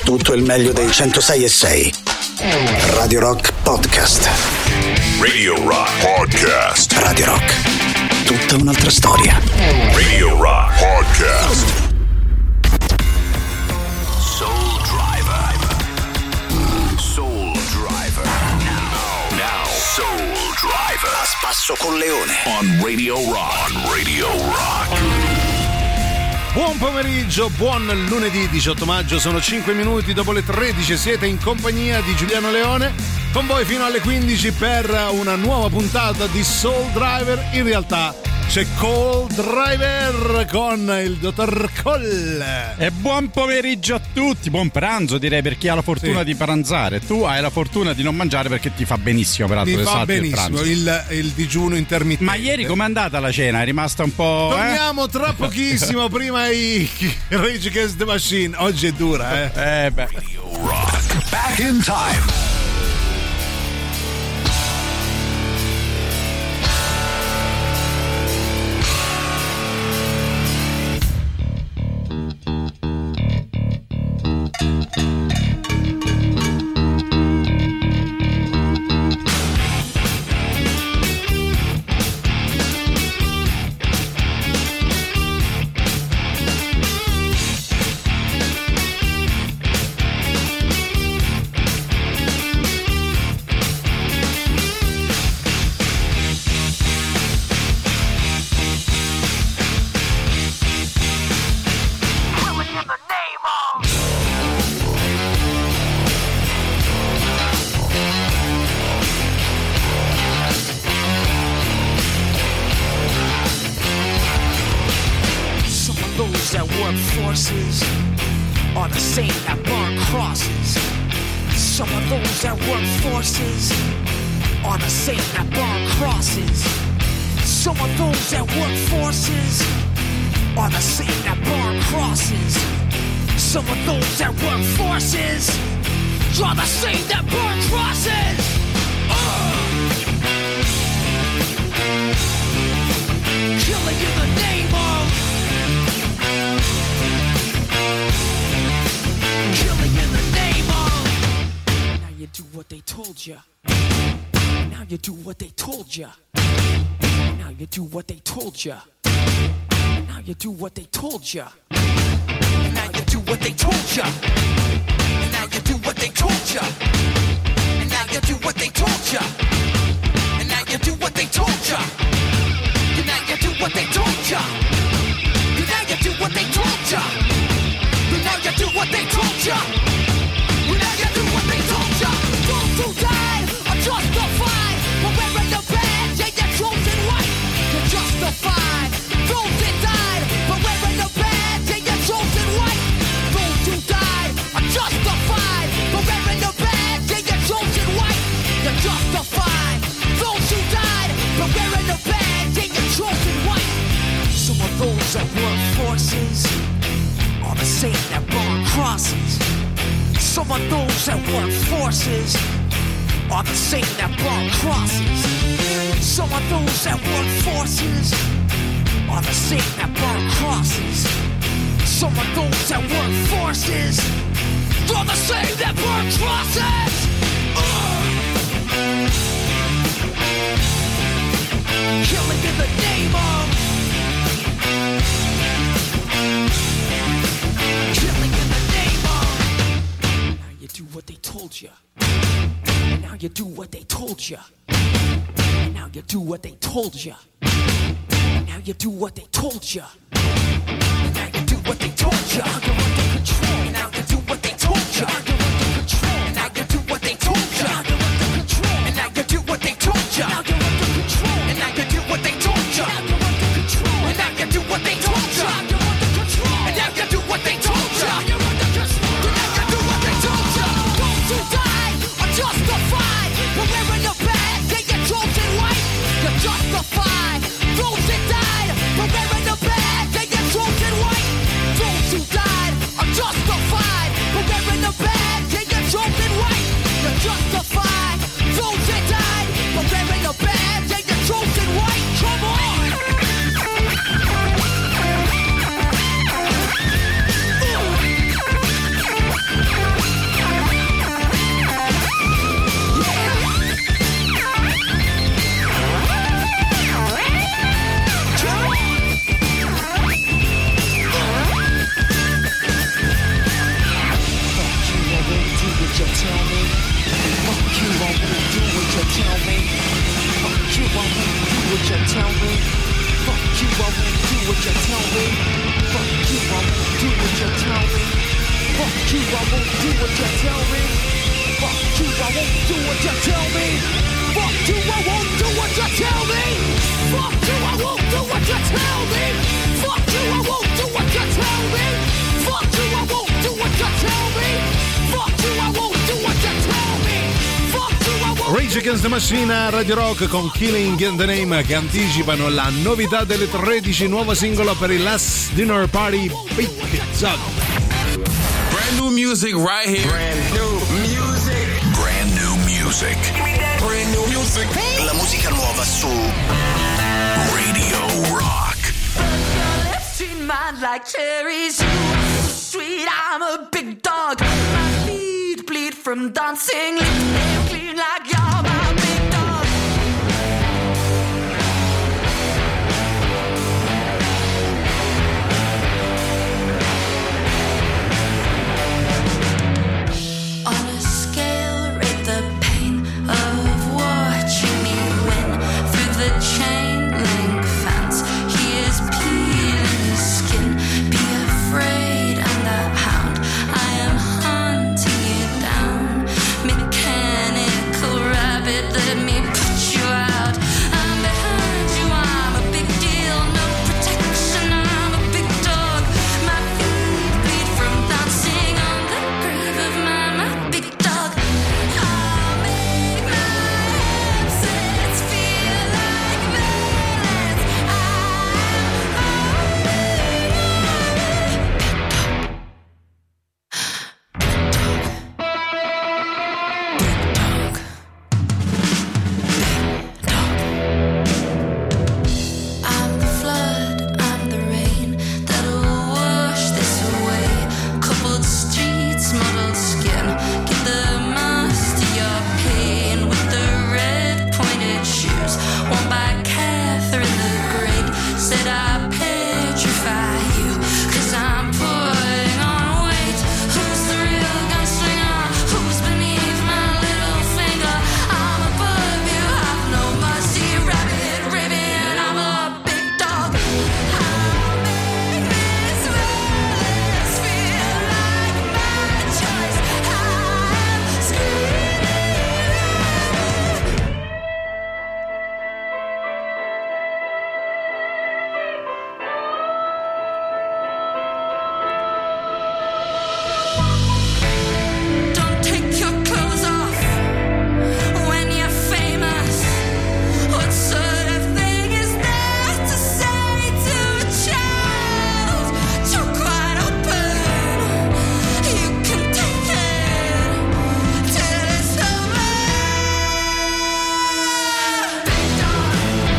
Tutto il meglio dei 106.6. Radio Rock Podcast. Radio Rock Podcast. Radio Rock. Tutta un'altra storia. Radio Rock Podcast. Soul Driver. Soul Driver. Now. Soul Driver. A spasso con Leone. On Radio Rock. Buon pomeriggio, buon lunedì 18 maggio, sono 5 minuti dopo le 13, siete in compagnia di Giuliano Leone, con voi fino alle 15 per una nuova puntata di Soul Driver. In realtà c'è Cold Driver con il dottor Cole. E buon pomeriggio a tutti, buon pranzo direi per chi ha la fortuna di pranzare. Tu hai la fortuna di non mangiare perché ti fa benissimo, peraltro. Mi fa benissimo il digiuno intermittente. Ma ieri com'è andata la cena? È rimasta un po'... Torniamo tra pochissimo, prima i Rage Against the Machine. Oggi è dura, beh. Radio Rock. Back in time. Justified, those who died are justified. you, I won't do what you tell me. Fuck you, I won't do what you tell me. Fuck you, I won't do what you tell me. Fuck you, I won't do what you tell me. Fuck you, I won't do what you tell me. Fuck you, I won't do what you tell me. Fuck you, I won't do what you tell me. Fuck you, I won't. Rage Against the Machine a Radio Rock con Killing in the Name, che anticipano la novità delle 13, nuovo singolo per il Last Dinner Party, Big Dog. Brand new music right here. Brand new music. Brand new music. Brand new music. La musica nuova su Radio Rock. Lips treat mine like cherries. Sweet, I'm a big dog. My feet bleed from dancing. Lips clean like you're my big dog. On a scale, rate the pain of watching me win through the chain link fence. He is peeling his skin. Be afraid, I'm the hound. I am hunting you down. Mechanical rabbit, let me put you out. I'm behind you, I'm a big deal. No protection, I'm a big dog. My feet bleed from dancing on the grave of my big dog. I'll make my absence feel like violence. I'm the flood, I'm the rain that'll wash this away. Coupled streets, mottled skin, give the master your pain with the red pointed shoes worn by Catherine the Great. Said I petrify you, 'cause I'm putting on weight. Who's the real gunslinger? Who's beneath my little finger? I'm above you, have no mercy. Rabbit, ribbon, I'm a big dog. I'll make this violence feel like my choice. I'm screaming. Don't take your clothes off when you're famous. What sort of thing is that to say to a child? You're quite open. You can take it till it's over. Big dog.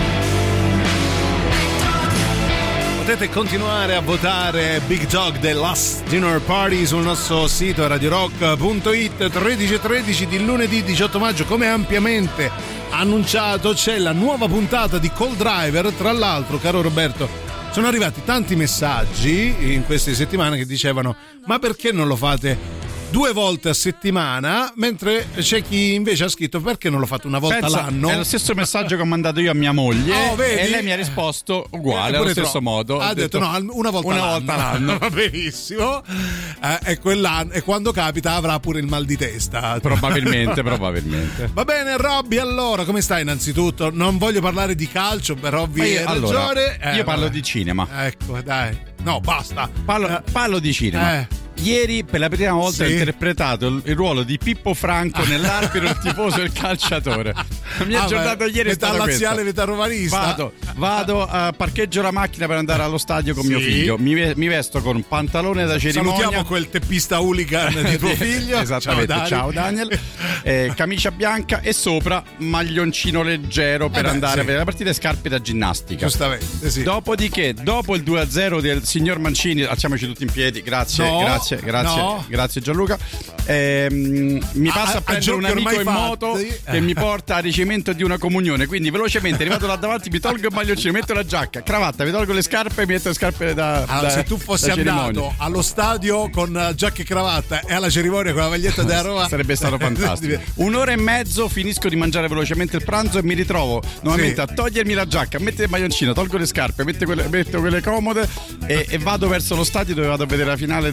Big dog. Potete continuare a votare Big Dog The Last Dinner Party sul nostro sito radiorock.it. 13:13 di lunedì 18 maggio, come ampiamente annunciato c'è la nuova puntata di Cold Driver. Tra l'altro, caro Roberto, sono arrivati tanti messaggi in queste settimane che dicevano: ma perché non lo fate 2 volte a settimana? Mentre c'è chi invece ha scritto: perché non lo fate una volta Pensa, l'anno? è lo stesso messaggio che ho mandato io a mia moglie. Oh, vedi? E lei mi ha risposto uguale, allo Pure stesso troppo. modo. Ha detto no, una volta l'anno. Va benissimo. E quell'anno, e quando capita avrà pure il mal di testa. Probabilmente. Va bene, Robby, allora come stai innanzitutto? Non voglio parlare di calcio per ovvie ragioni. Io parlo di cinema. Ecco, dai. No, basta. Parlo di cinema. Ieri per la prima volta ho interpretato il ruolo di Pippo Franco nell'arbitro, il tifoso e il calciatore. La mia giornata ieri è stata laziale, metà romanista. Vado a parcheggio la macchina per andare allo stadio con mio figlio. Mi vesto con un pantalone da cerimonia. Salutiamo quel teppista hooligan di tuo figlio. Esattamente, ciao Daniel. Camicia bianca e sopra maglioncino leggero per andare a vedere la partita e scarpe da ginnastica. Giustamente, sì. Dopodiché, dopo il 2-0 del signor Mancini, alziamoci tutti in piedi, grazie Gianluca. Mi passa a prendere un amico in moto che mi porta a ricevimento di una comunione. Quindi velocemente arrivato là davanti, mi tolgo il maglioncino, metto la giacca, cravatta, mi tolgo le scarpe e mi metto le scarpe da se tu fossi andato allo stadio con giacca e cravatta e alla cerimonia con la maglietta della Roma sarebbe stato fantastico. 1 ora e mezzo, finisco di mangiare velocemente il pranzo e mi ritrovo nuovamente a togliermi la giacca, a mettere il maglioncino, tolgo le scarpe, metto quelle comode e vado verso lo stadio dove vado a vedere la finale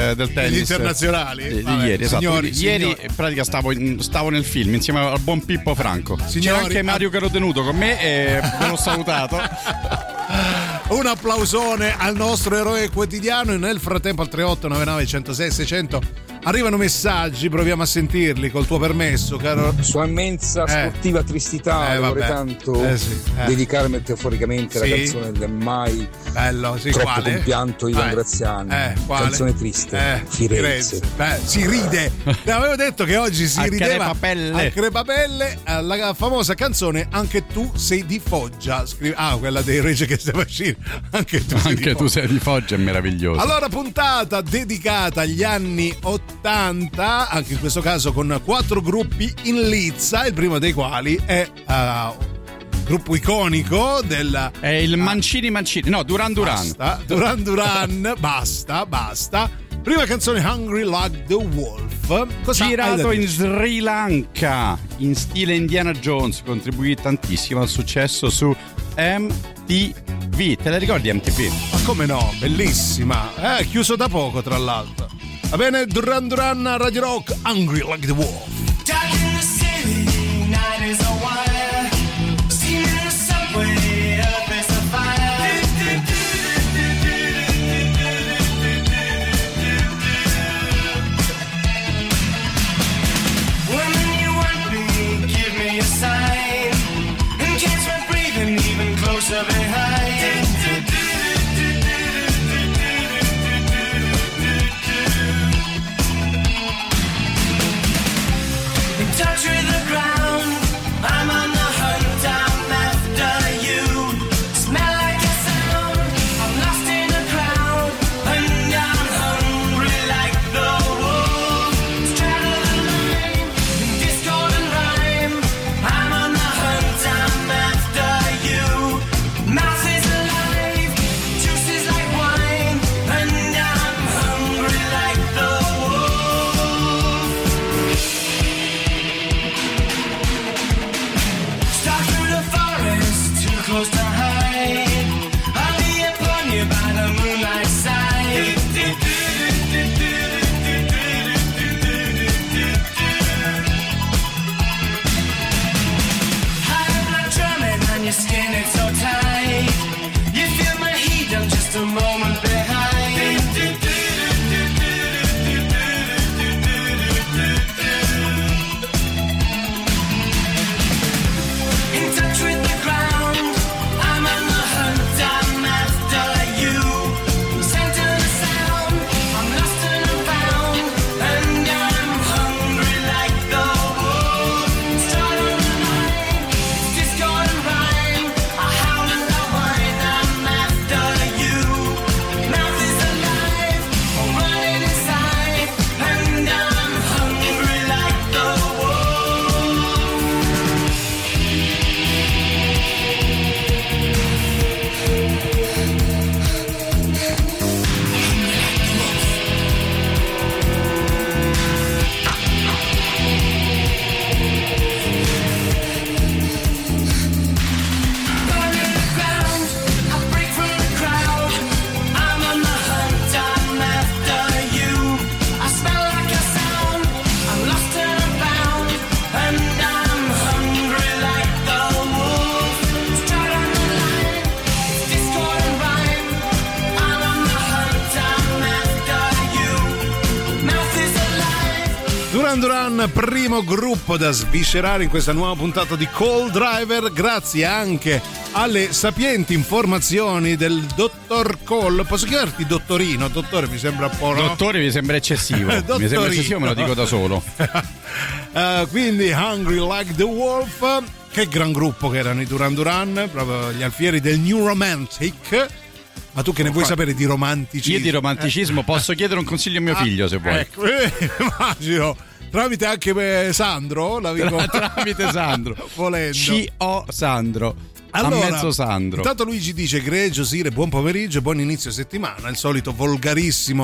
del tennis. Gli internazionali? Di ieri, esatto. Signori, ieri in pratica stavo nel film insieme al buon Pippo Franco. C'era anche Mario Carotenuto con me e me l'ho salutato. Un applausone al nostro eroe quotidiano. E nel frattempo al 3899 106 600 arrivano messaggi, proviamo a sentirli col tuo permesso, caro. Sua immensa sportiva tristità, vorrei tanto dedicarmi metaforicamente alla canzone del mai troppo compianto Ivan Graziani. Canzone triste, Firenze. Si ride. Avevo detto che oggi si rideva a crepapelle, la famosa canzone Anche tu sei di Foggia. Quella dei Rage Against the Machine. Anche tu sei di Foggia, è meraviglioso. Allora, puntata dedicata agli anni 80, anche in questo caso con 4 gruppi in lizza, il primo dei quali è gruppo iconico è il Mancini, no, Duran Duran. Basta. Prima canzone Hungry Like the Wolf, girato in Sri Lanka in stile Indiana Jones, contribuì tantissimo al successo su MTV. Te la ricordi MTV? Ma come no, bellissima, chiuso da poco tra l'altro. Va bene, Duran Duran a Radio Rock, Hungry Like the Wolf. Touch with the ground, I'm on the hunt, I'm after you. Smell like a sound, I'm lost in a crowd, and I'm hungry like the wolf. Straddle the line, in discord and rhyme, I'm on the hunt, I'm after you. Mouth is alive, juice is like wine, and I'm hungry like the wolf. Close to hide, I'll be upon you by the moonlight side. High blood drumming on your skin, it's so tight. You feel my heat, I'm just a moment behind. In touch with the ground, I'm on the hunt, I'm after you. Center the sound, I'm lost and I'm found, and I'm hungry like the wolf. Start on the line, it's discord and rhyme. I howl and I whine, I'm after you. Mouth is alive, I'm running inside, and I'm hungry like the wolf. Burning the ground, I break from the crowd. I'm on the hunt, I'm after you. I smell like a sound, I'm lost and I'm bound, and I'm hungry like the wolf. Straight on the line, it's discord and rhyme. I'm on the hunt, I'm after you. Mouth is alive. Duran Duran, primo gruppo da sviscerare in questa nuova puntata di Call Driver, grazie anche alle sapienti informazioni del dottor Cole. Posso chiamarti dottorino? Dottore mi sembra un po', no? Dottore mi sembra eccessivo. Mi sembra eccessivo, me lo dico da solo. Quindi Hungry Like the Wolf, che gran gruppo che erano i Duran Duran, proprio gli alfieri del New Romantic. Ma tu che ne vuoi sapere di romanticismo? Io di romanticismo posso chiedere un consiglio a mio figlio, se vuoi. Ecco, immagino. Tramite anche Sandro, tramite Sandro. Volendo. C.O. Sandro. Allora, a mezzo Sandro. Intanto lui ci dice: egregio Sire, buon pomeriggio, buon inizio settimana. Il solito volgarissimo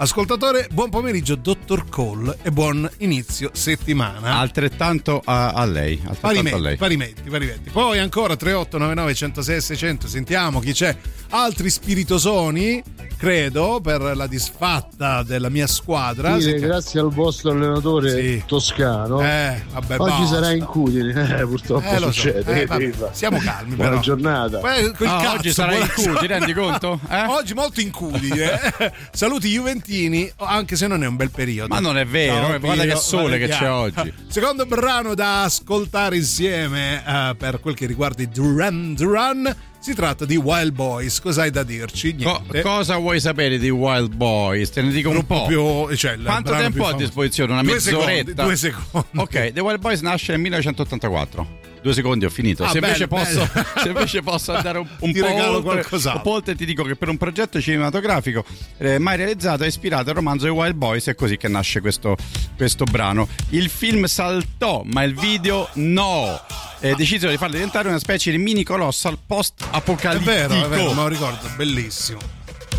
ascoltatore. Buon pomeriggio Dottor Cole e buon inizio settimana. Altrettanto a lei. Parimenti. Poi ancora 3899 106 600. Sentiamo chi c'è. Altri spiritosoni, credo, per la disfatta della mia squadra. Sì, grazie al vostro allenatore toscano. Oggi sarà in Cudine, purtroppo succede. Siamo calmi. Buona giornata. Oggi sarà in Cudine, ti rendi conto? Oggi molto in Cudine. Saluti juventini, anche se non è un bel periodo. Ma non è vero, guarda che sole che c'è oggi. Secondo brano da ascoltare insieme per quel che riguarda i Duran Duran. Si tratta di Wild Boys, cosa hai da dirci? Cosa vuoi sapere di Wild Boys? Te ne dico un po'. Quanto tempo ho a disposizione? Una mezz'oretta? 2 secondi. Ok, The Wild Boys nasce nel 1984. 2 secondi ho finito. Se invece posso andare un po' oltre, ti dico che per un progetto cinematografico mai realizzato è ispirato al romanzo The Wild Boys, è così che nasce questo brano. Il film saltò, ma il video no. Decisero di farlo diventare una specie di mini colossal post-apocalittico. È vero, me lo ricordo, bellissimo.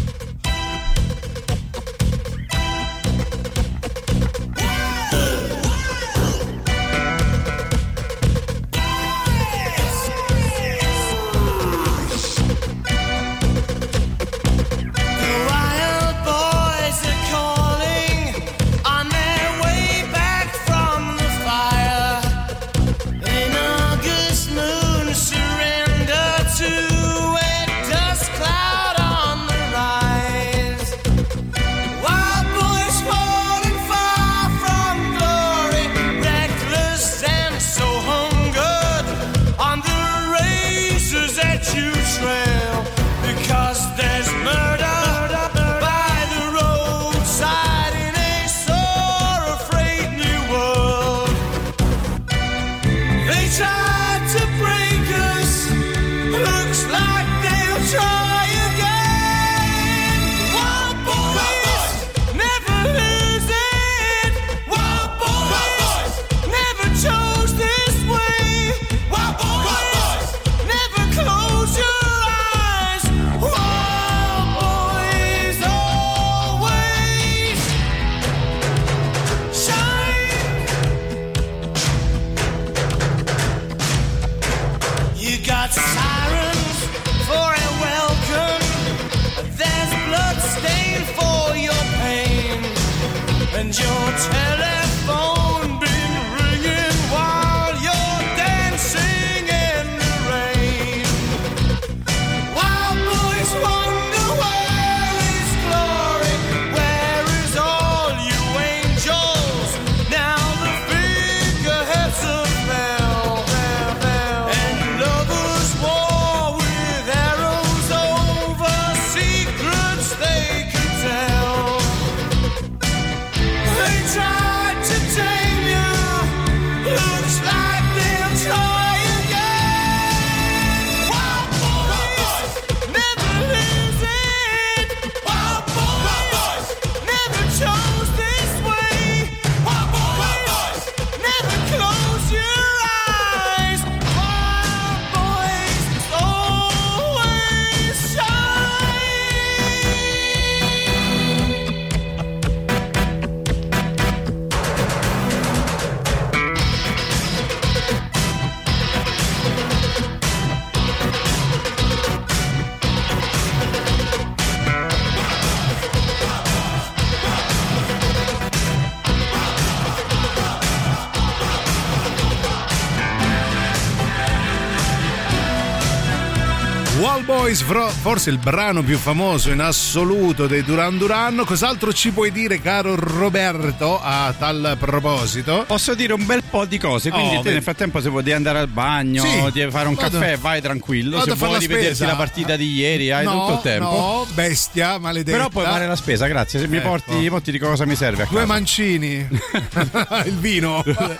Wild Boys, forse il brano più famoso in assoluto dei Duran Duran. Cos'altro ci puoi dire, caro Roberto, a tal proposito? Posso dire un bel po' di cose, quindi te nel frattempo, se vuoi andare al bagno, devi fare un caffè, vai tranquillo. Se vuoi rivederti la partita di ieri, hai tutto il tempo. No, bestia maledetta. Però puoi fare la spesa, grazie. Se mi porti, ti dico cosa mi serve a casa. 2 mancini. Il vino,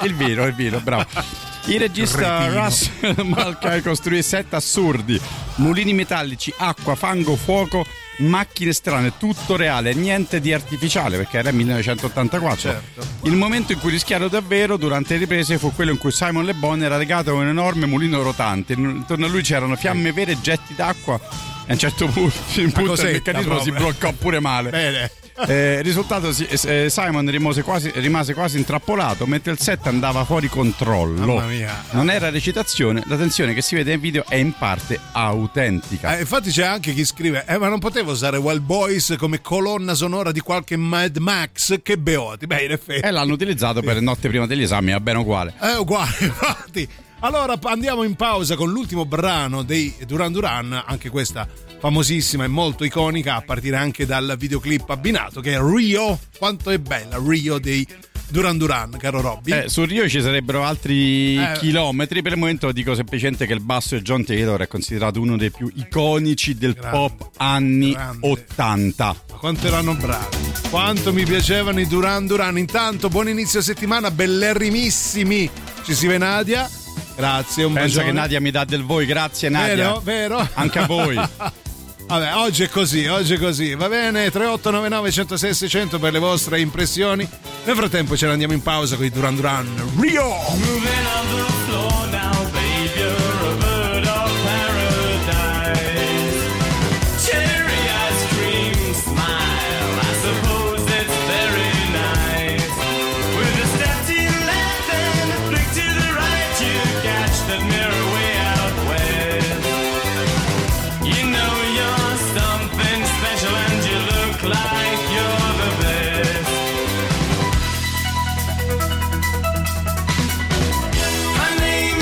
bravo. Il regista Russell Mulcahy costruì set assurdi, mulini metallici, acqua, fango, fuoco, macchine strane, tutto reale, niente di artificiale, perché era 1984. Certo. Il momento in cui rischiarono davvero durante le riprese fu quello in cui Simon Le Bon era legato a un enorme mulino rotante. Intorno a lui c'erano fiamme vere e getti d'acqua, e a un certo punto il meccanismo si bloccò pure male. Bene. Risultato, Simon rimase quasi intrappolato mentre il set andava fuori controllo. Mamma mia. Non era recitazione, la tensione che si vede in video è in parte autentica. Infatti c'è anche chi scrive: ma non potevo usare Wild Boys come colonna sonora di qualche Mad Max? Che beoti. Beh, in effetti. L'hanno utilizzato per notte prima degli esami, va bene uguale. È uguale, infatti. Allora andiamo in pausa con l'ultimo brano dei Duran Duran, anche questa famosissima e molto iconica, a partire anche dal videoclip abbinato, che è Rio. Quanto è bella Rio dei Duran Duran, caro Robby. Su Rio ci sarebbero altri chilometri. Per il momento dico semplicemente che il basso di John Taylor è considerato uno dei più iconici del pop anni 80. Ma quanto erano bravi, quanto mi piacevano i Duran Duran. Intanto buon inizio settimana, bellerrimissimi. Ci si vede Nadia. Grazie, un Penso bacione. che Nadia mi dà del voi, grazie Nadia. Vero? Anche a voi. Vabbè, oggi è così, va bene. 3899 106 600 per le vostre impressioni. Nel frattempo ce ne andiamo in pausa con i Duran Duran. Rio! Honey,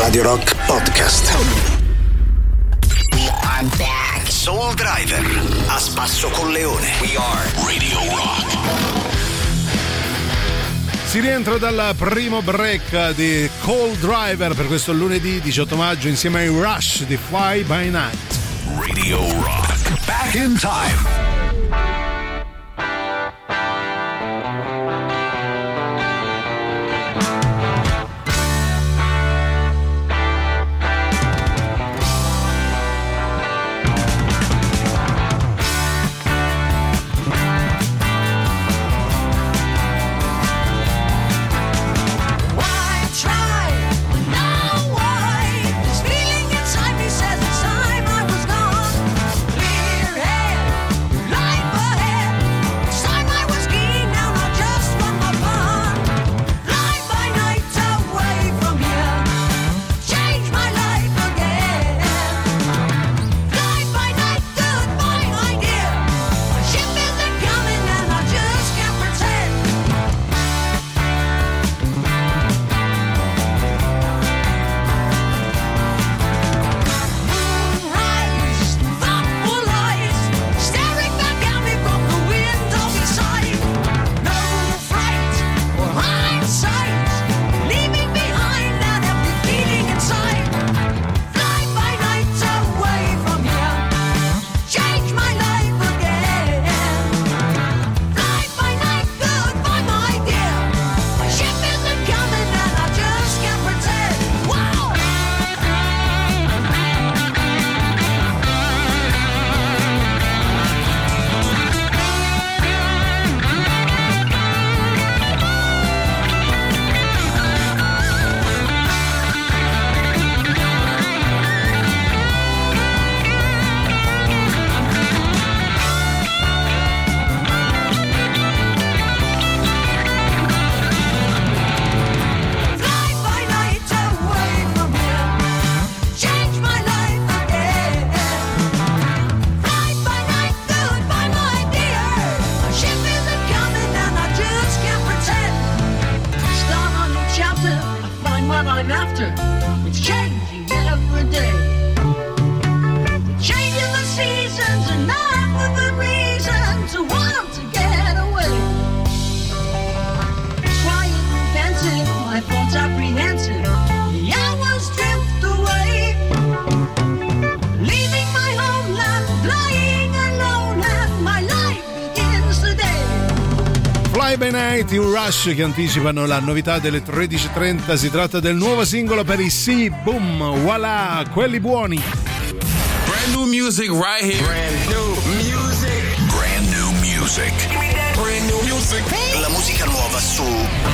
Radio Rock Podcast. I'm back. Soul Driver, a spasso con Leone. We are Radio Rock. Si rientra dal primo break di Cold Driver per questo lunedì 18 maggio insieme ai Rush di Fly By Night. Radio Rock. Back in time. I Rush che anticipano la novità delle 13.30. Si tratta del nuovo singolo per i Sì, Boom, Voilà, quelli buoni. Brand new music right here. Brand new music. Brand new music. Brand new music. La musica nuova su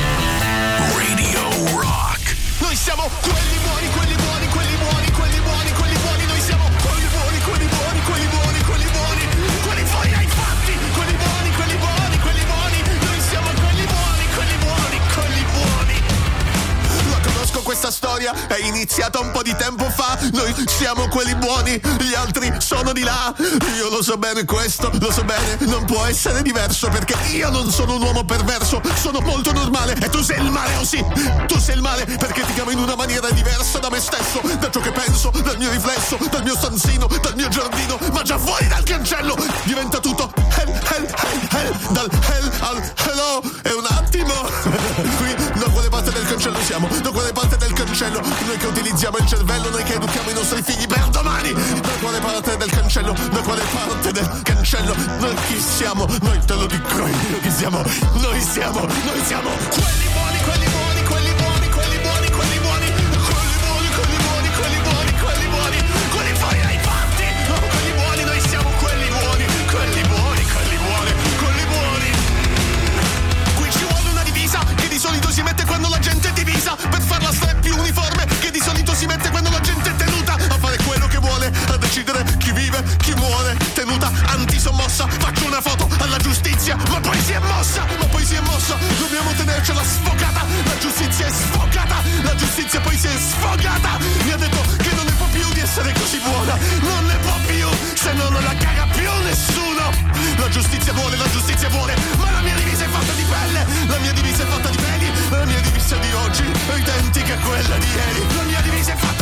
Radio Rock. Noi siamo quelli buoni, quelli buoni, quelli buoni, quelli buoni, quelli buoni. Noi siamo quelli buoni, quelli buoni, quelli buoni, quelli buoni. Quelli fuori dai fatti, quelli buoni, quelli buoni, quelli buoni. Noi siamo quelli buoni, quelli buoni, quelli buoni. La conosco questa storia, è iniziata un po' di tempo fa. Noi siamo quelli buoni, gli altri sono di là. Io lo so bene questo, lo so bene, non può essere diverso, perché io non sono un uomo perverso, sono molto normale. E tu sei il male, oh sì, tu sei il male, perché ti chiamo in una maniera diversa da me stesso, da ciò che penso, dal mio riflesso, dal mio stanzino, dal mio giardino. Ma già fuori dal cancello diventa tutto hell, hell, hell, hell. Dal hell al hello è un attimo. Qui da quale parte del cancello siamo? Da quale parte del cancello? Noi che utilizziamo il cervello, noi che educhiamo i nostri figli per domani. Da quale parte del cancello? Da quale parte del cancello? Noi chi siamo? Noi te lo dico io chi siamo. Noi siamo quelli buoni, quelli buoni, quelli buoni, quelli buoni, quelli buoni, quelli buoni, quelli buoni, quelli buoni, quelli buoni, quelli fuori dai fatti. Quelli buoni, noi siamo quelli buoni, quelli buoni, quelli buoni, quelli buoni. Qui ci vuole una divisa che di solito si mette quando la gente è divisa, per farla stare più uniforme, che di solito si mette quando la gente è tenuta a fare quello che vuole, a decidere chi vive, chi muore. Tenuta antisommossa, faccio una foto alla giustizia, ma poi si è mossa, dobbiamo tenercela sfogata. La giustizia è sfogata, la giustizia poi si è sfogata. Mi ha detto che non ne può più di essere così buona, non ne può più, se no non la caga più nessuno. La giustizia vuole, ma la mia divisa è fatta di pelle, la mia divisa è fatta di peli, la mia divisa di oggi è identica a quella di ieri. La mia divisa è fatta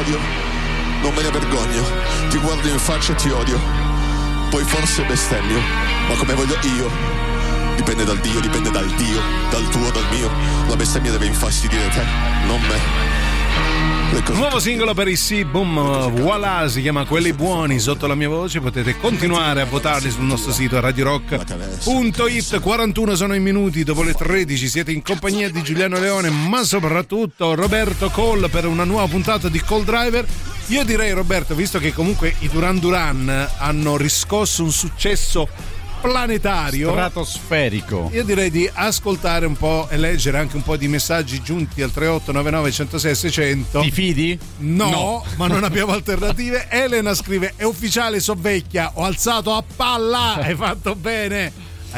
odio, non me ne vergogno, ti guardo in faccia e ti odio, poi forse bestemmio, ma come voglio io, dipende dal Dio, dal tuo, dal mio, la bestemmia deve infastidire te, non me. Nuovo singolo per i Boom, voilà, si chiama Quelli Buoni, sotto la mia voce. Potete continuare a votarli sul nostro sito radiorock.it. 41 sono i minuti dopo le 13, siete in compagnia di Giuliano Leone, ma soprattutto Roberto Cole per una nuova puntata di Call Driver. Io direi, Roberto, visto che comunque i Duran Duran hanno riscosso un successo planetario, stratosferico, io direi di ascoltare un po' e leggere anche un po' di messaggi giunti al 3899 106 600. Ti fidi? No, ma non abbiamo alternative. Elena scrive: è ufficiale, so vecchia, ho alzato a palla. Hai fatto bene.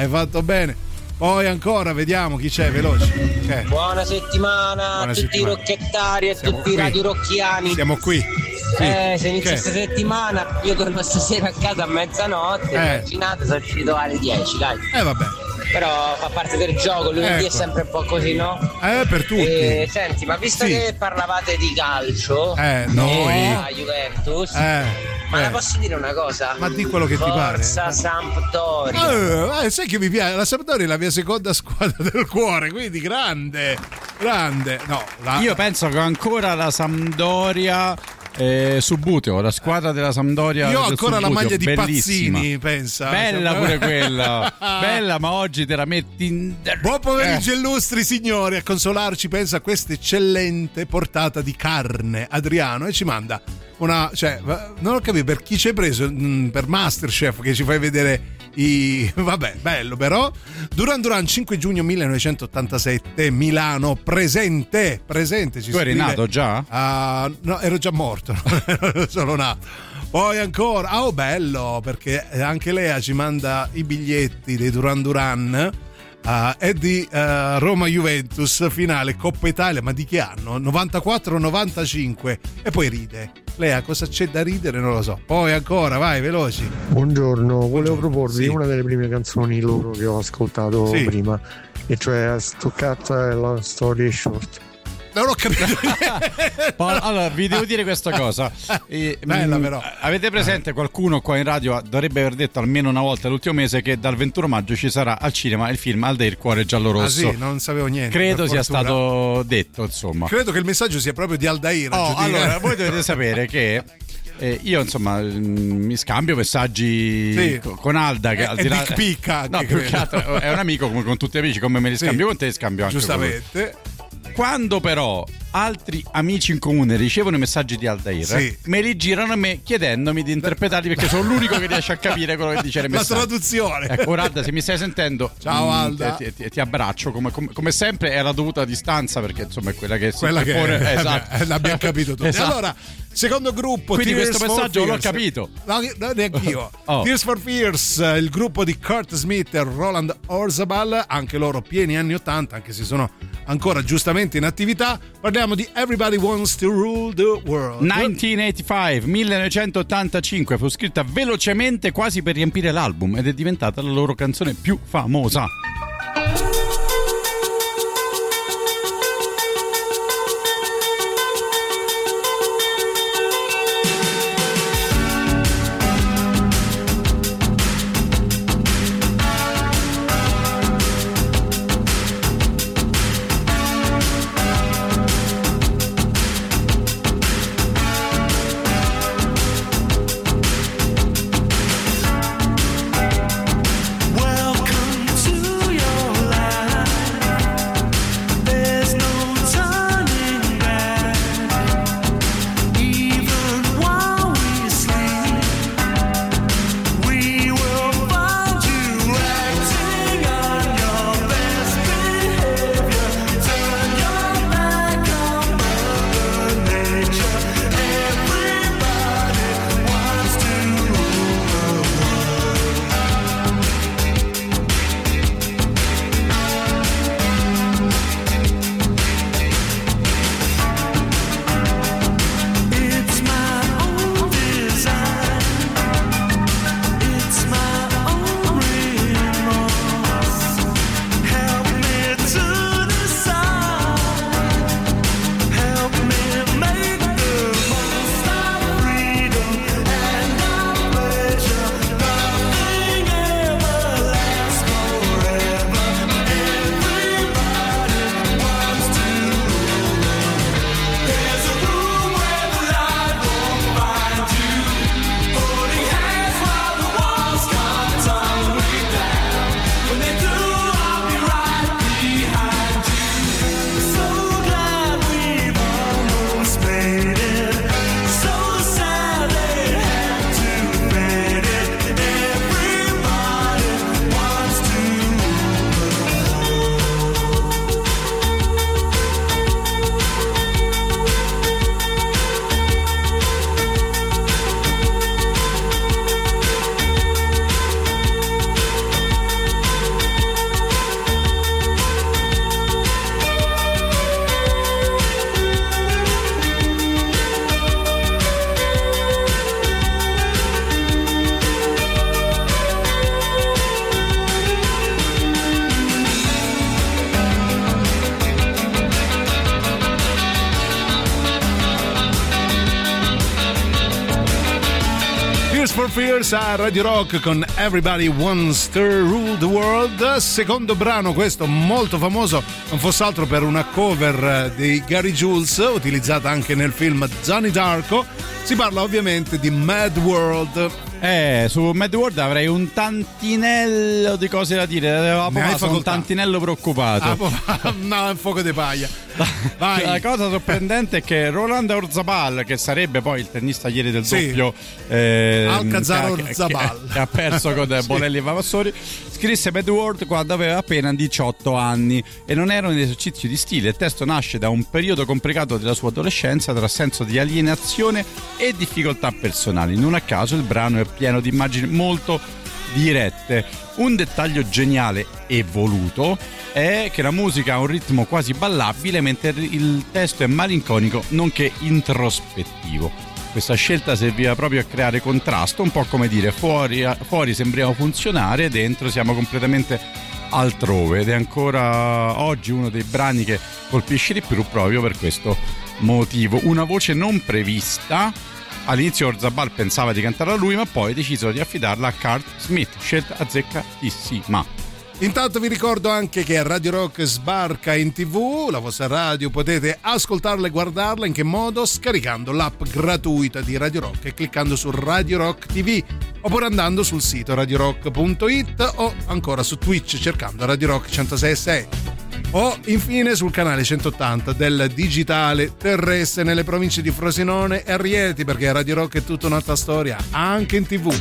Poi ancora vediamo chi c'è, veloce. Buona settimana a tutti i rocchettari e tutti i radiorocchiani. Siamo qui. Sì. Se inizia questa settimana, io torno stasera a casa a mezzanotte. Immaginate, sono uscito alle 10, dai. Vabbè. Però fa parte del gioco, lunedì è sempre un po' così, no? Per tutti. Senti, ma visto che parlavate di calcio, noi a Juventus, ma la posso dire una cosa? Ma di quello che ti pare. Forza Sampdoria. Sai che mi piace? La Sampdoria è la mia seconda squadra del cuore, quindi grande. No, io penso che ancora la Sampdoria Subbuteo, la squadra della Sampdoria. Io ho ancora Subbuteo, la maglia di bellissima. Pazzini, pensa. Bella pure quella. Bella, ma oggi te la metti in... Buon pomeriggio illustri signori, a consolarci pensa a questa eccellente portata di carne Adriano, e ci manda una, cioè, non ho capito per chi ci hai preso, per Masterchef che ci fai vedere vabbè, bello però. Duran 5 giugno 1987, Milano, presente ci tu eri nato già? No, ero già morto, ero solo nato. Poi ancora, bello, perché anche Lea ci manda i biglietti dei Duran è di Roma Juventus finale Coppa Italia, ma di che anno? 94-95, e poi ride. Lea, cosa c'è da ridere? Non lo so. Poi ancora, vai, veloci. Buongiorno, volevo proporvi una delle prime canzoni loro che ho ascoltato prima, e cioè Stoccata e la Story Short. Non ho capito. Allora, vi devo dire questa cosa. Bella però. Avete presente qualcuno qua in radio dovrebbe aver detto almeno una volta l'ultimo mese che dal 21 maggio ci sarà al cinema il film Aldair il cuore giallo-rosso. Sì, non sapevo niente. Credo sia stato detto, insomma. Credo che il messaggio sia proprio di Aldair. Allora, voi dovete sapere che io insomma mi scambio messaggi con Alda, che al di là dick pic anche, no, più che altro è un amico come con tutti gli amici, come me li scambio con te, scambio anche giustamente. Quando però altri amici in comune ricevono i messaggi di Aldair, me li girano a me chiedendomi di interpretarli, perché sono l'unico che riesce a capire quello che dice le messaggi. La traduzione. Ecco, Alda, se mi stai sentendo, ciao Alda, ti abbraccio come sempre. È la dovuta distanza, perché insomma è quella che si pone. Esatto. L'abbiamo capito tutti. Esatto. Allora, secondo gruppo, quindi Tears questo messaggio l'ho capito. No, neanch'io. Tears for Fears, il gruppo di Kurt Smith e Roland Orzabal, anche loro pieni anni 80, anche se sono ancora giustamente in attività. Parliamo di Everybody Wants to Rule the World. 1985 fu scritta velocemente, quasi per riempire l'album, ed è diventata la loro canzone più famosa. Welcome to for Fears a Radio Rock con Everybody Wants to Rule the World. Secondo brano, questo molto famoso, non fosse altro per una cover di Gary Jules utilizzata anche nel film Donnie Darko. Si parla ovviamente di Mad World. Su Mad World avrei un tantinello di cose da dire. Sono un tantinello preoccupato. No, è un fuoco di paglia. Vai. La cosa sorprendente è che Roland Orzabal, che sarebbe poi il tennista ieri del doppio, Alcazar Orzabal, che ha perso con Bonelli e Vavassori, scrisse Mad World quando aveva appena 18 anni e non era un esercizio di stile. Il testo nasce da un periodo complicato della sua adolescenza tra senso di alienazione e difficoltà personali. Non a caso il brano è pieno di immagini molto dirette. Un dettaglio geniale e voluto è che la musica ha un ritmo quasi ballabile mentre il testo è malinconico nonché introspettivo. Questa scelta serviva proprio a creare contrasto, un po' come dire fuori sembriamo funzionare, dentro siamo completamente altrove, ed è ancora oggi uno dei brani che colpisce di più proprio per questo motivo. Una voce non prevista. All'inizio Orzabal pensava di cantarla lui, ma poi ha deciso di affidarla a Carl Smith, scelta azzeccatissima. Intanto vi ricordo anche che Radio Rock sbarca in TV, la vostra radio, potete ascoltarla e guardarla. In che modo? Scaricando l'app gratuita di Radio Rock e cliccando su Radio Rock TV, oppure andando sul sito radiorock.it o ancora su Twitch cercando Radio Rock 106.6. O infine sul canale 180 del digitale terrestre nelle province di Frosinone e Rieti, perché Radio Rock è tutta un'altra storia anche in TV.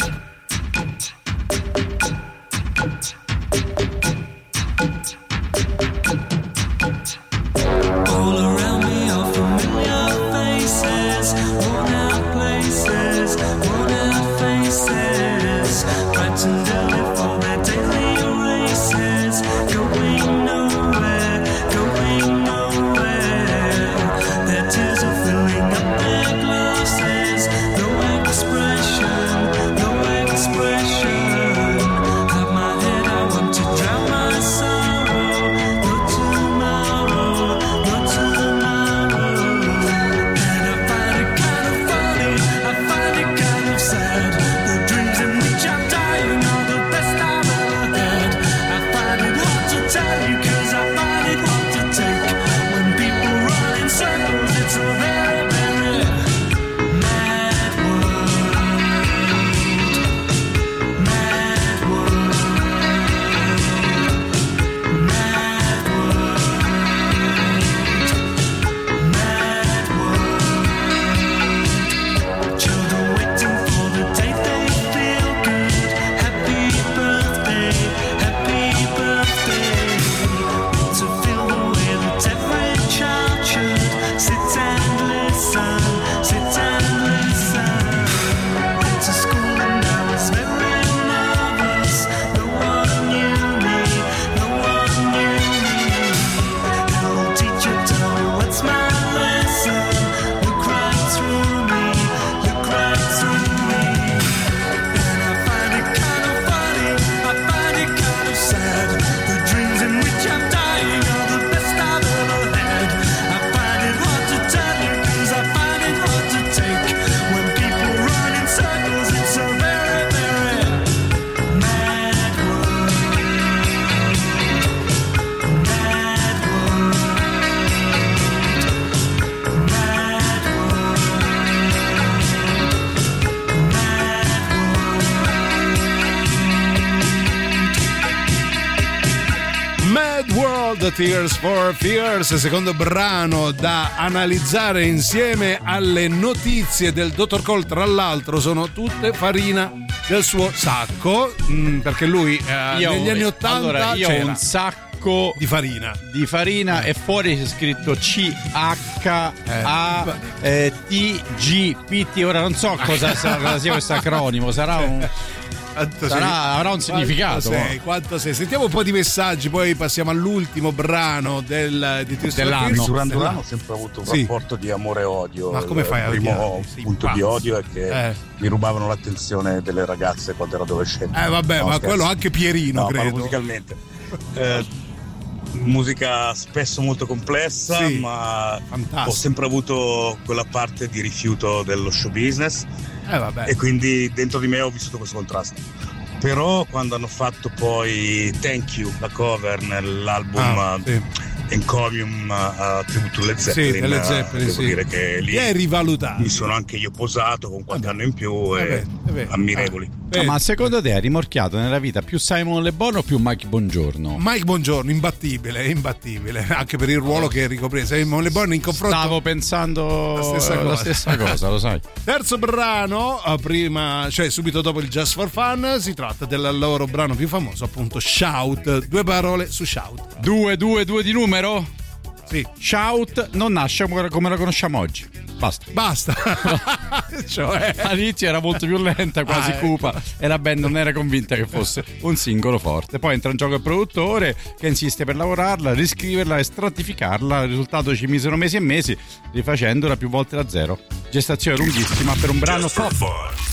Tears for Fears, secondo brano da analizzare insieme alle notizie del Dr. Cole. Tra l'altro sono tutte farina del suo sacco, perché lui negli anni 80 allora io ho un sacco di farina e fuori c'è scritto CHATGPT. Ora non so cosa sia questo acronimo, sarà un avrà un significato. Quanto sei? Sentiamo un po' di messaggi, poi passiamo all'ultimo brano dell'anno. Durante l'anno ho sempre avuto un rapporto di amore e odio. Ma come fai a Il primo punto di odio è che mi rubavano l'attenzione delle ragazze quando ero adolescente. Vabbè, ma quello anche Pierino, credo. Ma musicalmente. musica spesso molto complessa, sì, ma fantastico. Ho sempre avuto quella parte di rifiuto dello show business, vabbè. E quindi dentro di me ho vissuto questo contrasto. Però quando hanno fatto poi Thank You, la cover nell'album Encomium tributo Led Zeppelin, devo dire che lì è rivalutato. Mi sono anche io posato con qualche anno in più e ammirevoli. Ma secondo te hai rimorchiato nella vita più Simon Le Bon o più Mike Bongiorno? Mike Bongiorno, imbattibile, anche per il ruolo che ricopre. Simon Le Bon in confronto, stavo pensando la stessa cosa, lo sai. Terzo brano, prima, cioè subito dopo il Just for Fun, si tratta del loro brano più famoso, appunto Shout. 2 parole su Shout. 2 di numero? Sì. Shout non nasce come la conosciamo oggi. Basta. Cioè, all'inizio era molto più lenta, quasi cupa, e la band non era convinta che fosse un singolo forte. Poi entra in gioco il produttore che insiste per lavorarla, riscriverla e stratificarla. Il risultato ci misero mesi e mesi, rifacendola più volte da zero. Gestazione lunghissima per un brano pop.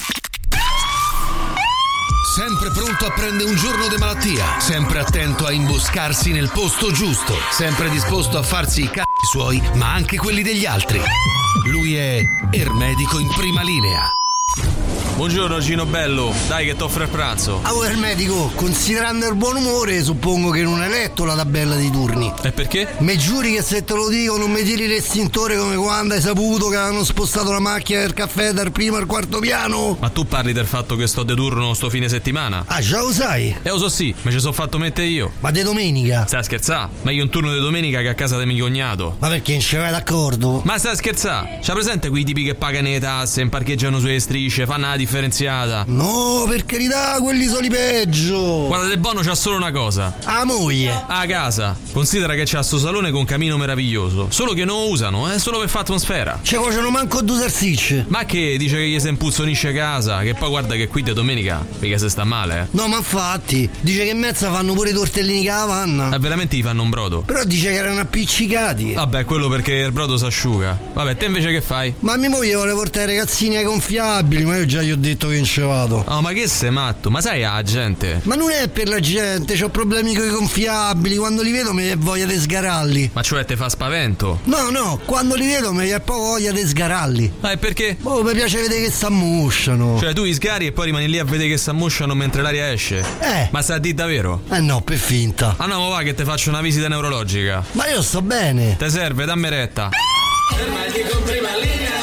Sempre pronto a prendere un giorno di malattia, sempre attento a imboscarsi nel posto giusto, sempre disposto a farsi i cazzi suoi, ma anche quelli degli altri. Lui è Ermedico in prima linea. Buongiorno Gino Bello, dai che t'offro il pranzo. Ermedico, considerando il buon umore, suppongo che non hai letto la tabella di turni. E perché? Me giuri che se te lo dico non mi tiri l'estintore come quando hai saputo che hanno spostato la macchina del caffè dal primo al quarto piano? Ma tu parli del fatto che sto de turno sto fine settimana? Ah, già lo sai? Lo so sì, ma ci sono fatto mettere io. Ma de domenica? Stai a scherzare? Meglio un turno di domenica che a casa di mio cognato. Ma perché non ci vai d'accordo? Ma stai a scherzare? C'ha presente quei tipi che pagano le tasse, parcheggiano sulle strisce, fanno la differenziata? No, per carità, quelli sono i peggio. Guarda, De Bono c'ha solo una cosa: a moglie. A casa. Considera che c'ha sto salone con camino meraviglioso, solo che non lo usano, è solo per fare atmosfera. Ci vogliono manco 2 salsicce. Ma che dice che gli si impuzzonisce casa, che poi guarda che qui di domenica mica se sta male, No, ma infatti, dice che in mezzo fanno pure i tortellini che la vanna. Veramente gli fanno un brodo. Però dice che erano appiccicati. Vabbè, quello perché il brodo si asciuga. Vabbè, te invece che fai? Ma mia moglie vuole portare i ragazzini ai gonfiabili, ma io già gli ho detto che non ci vado. Oh, ma che sei matto? Ma sai la gente? Ma non è per la gente, c'ho problemi con i gonfiabili, quando li vedo mi voglia di sgararli. Ma cioè te fa spavento? No, quando li vedo mi viene poi voglia di sgararli. E perché? Mi piace vedere che s'ammusciano. Cioè tu li sgari e poi rimani lì a vedere che s'ammusciano mentre l'aria esce? Ma stai a dire davvero? No, per finta. No, va che te faccio una visita neurologica. Ma io sto bene. Te serve, dammi retta. Ermedico in prima linea.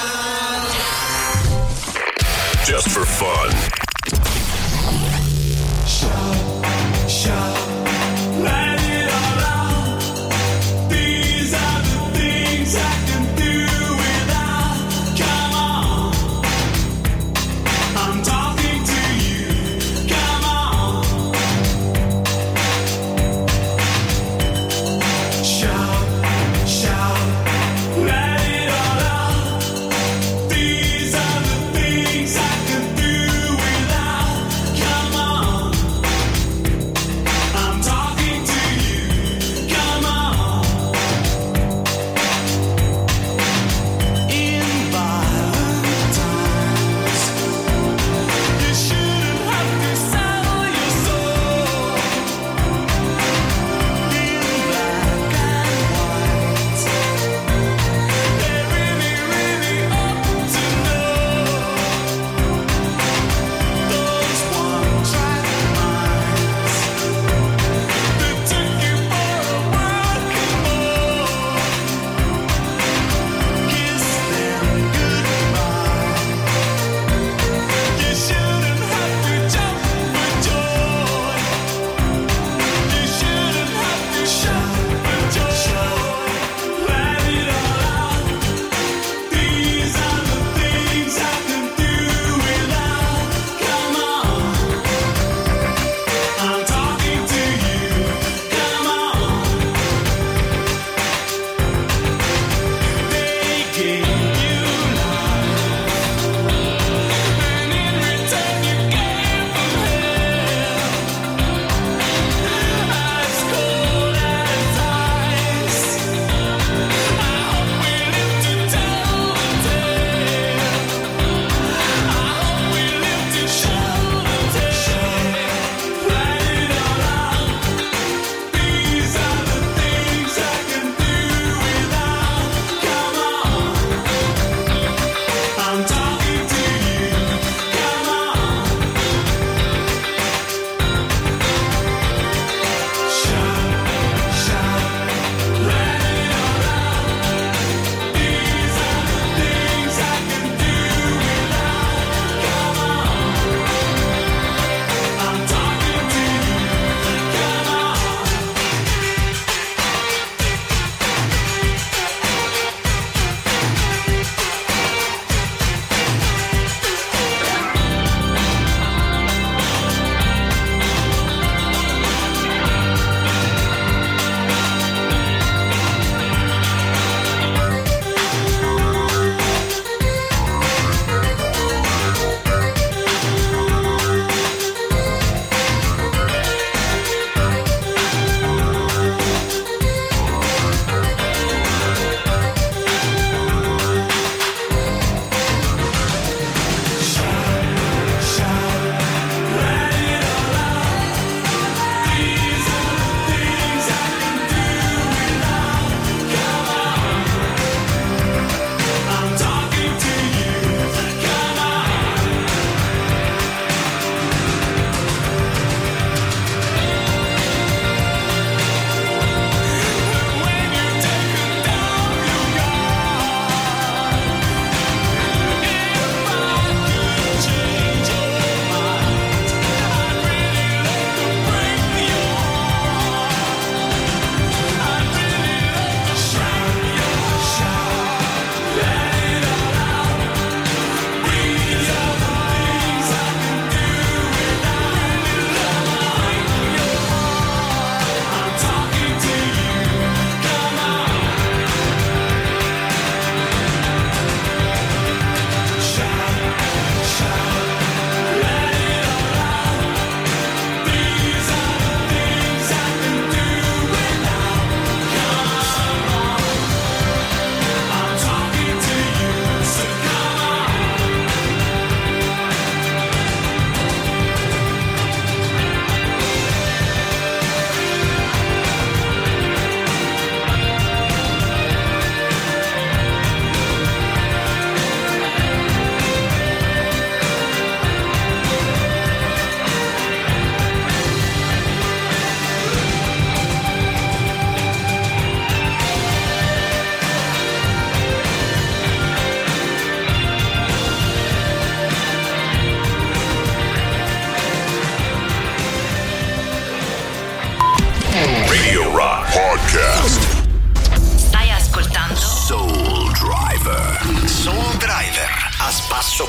Just for fun. Shout, let it all out. These are the things I can do without. Come on, I'm talking to you. Come on, shout, let it all out. These are the things I can do without. Come on.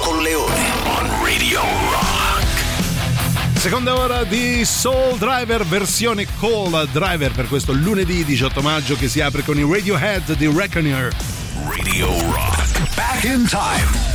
con Leone on Radio Rock. Seconda ora di Soul Driver, versione Call Driver per questo lunedì 18 maggio che si apre con i Radiohead di Reckoner. Radio Rock, back in time.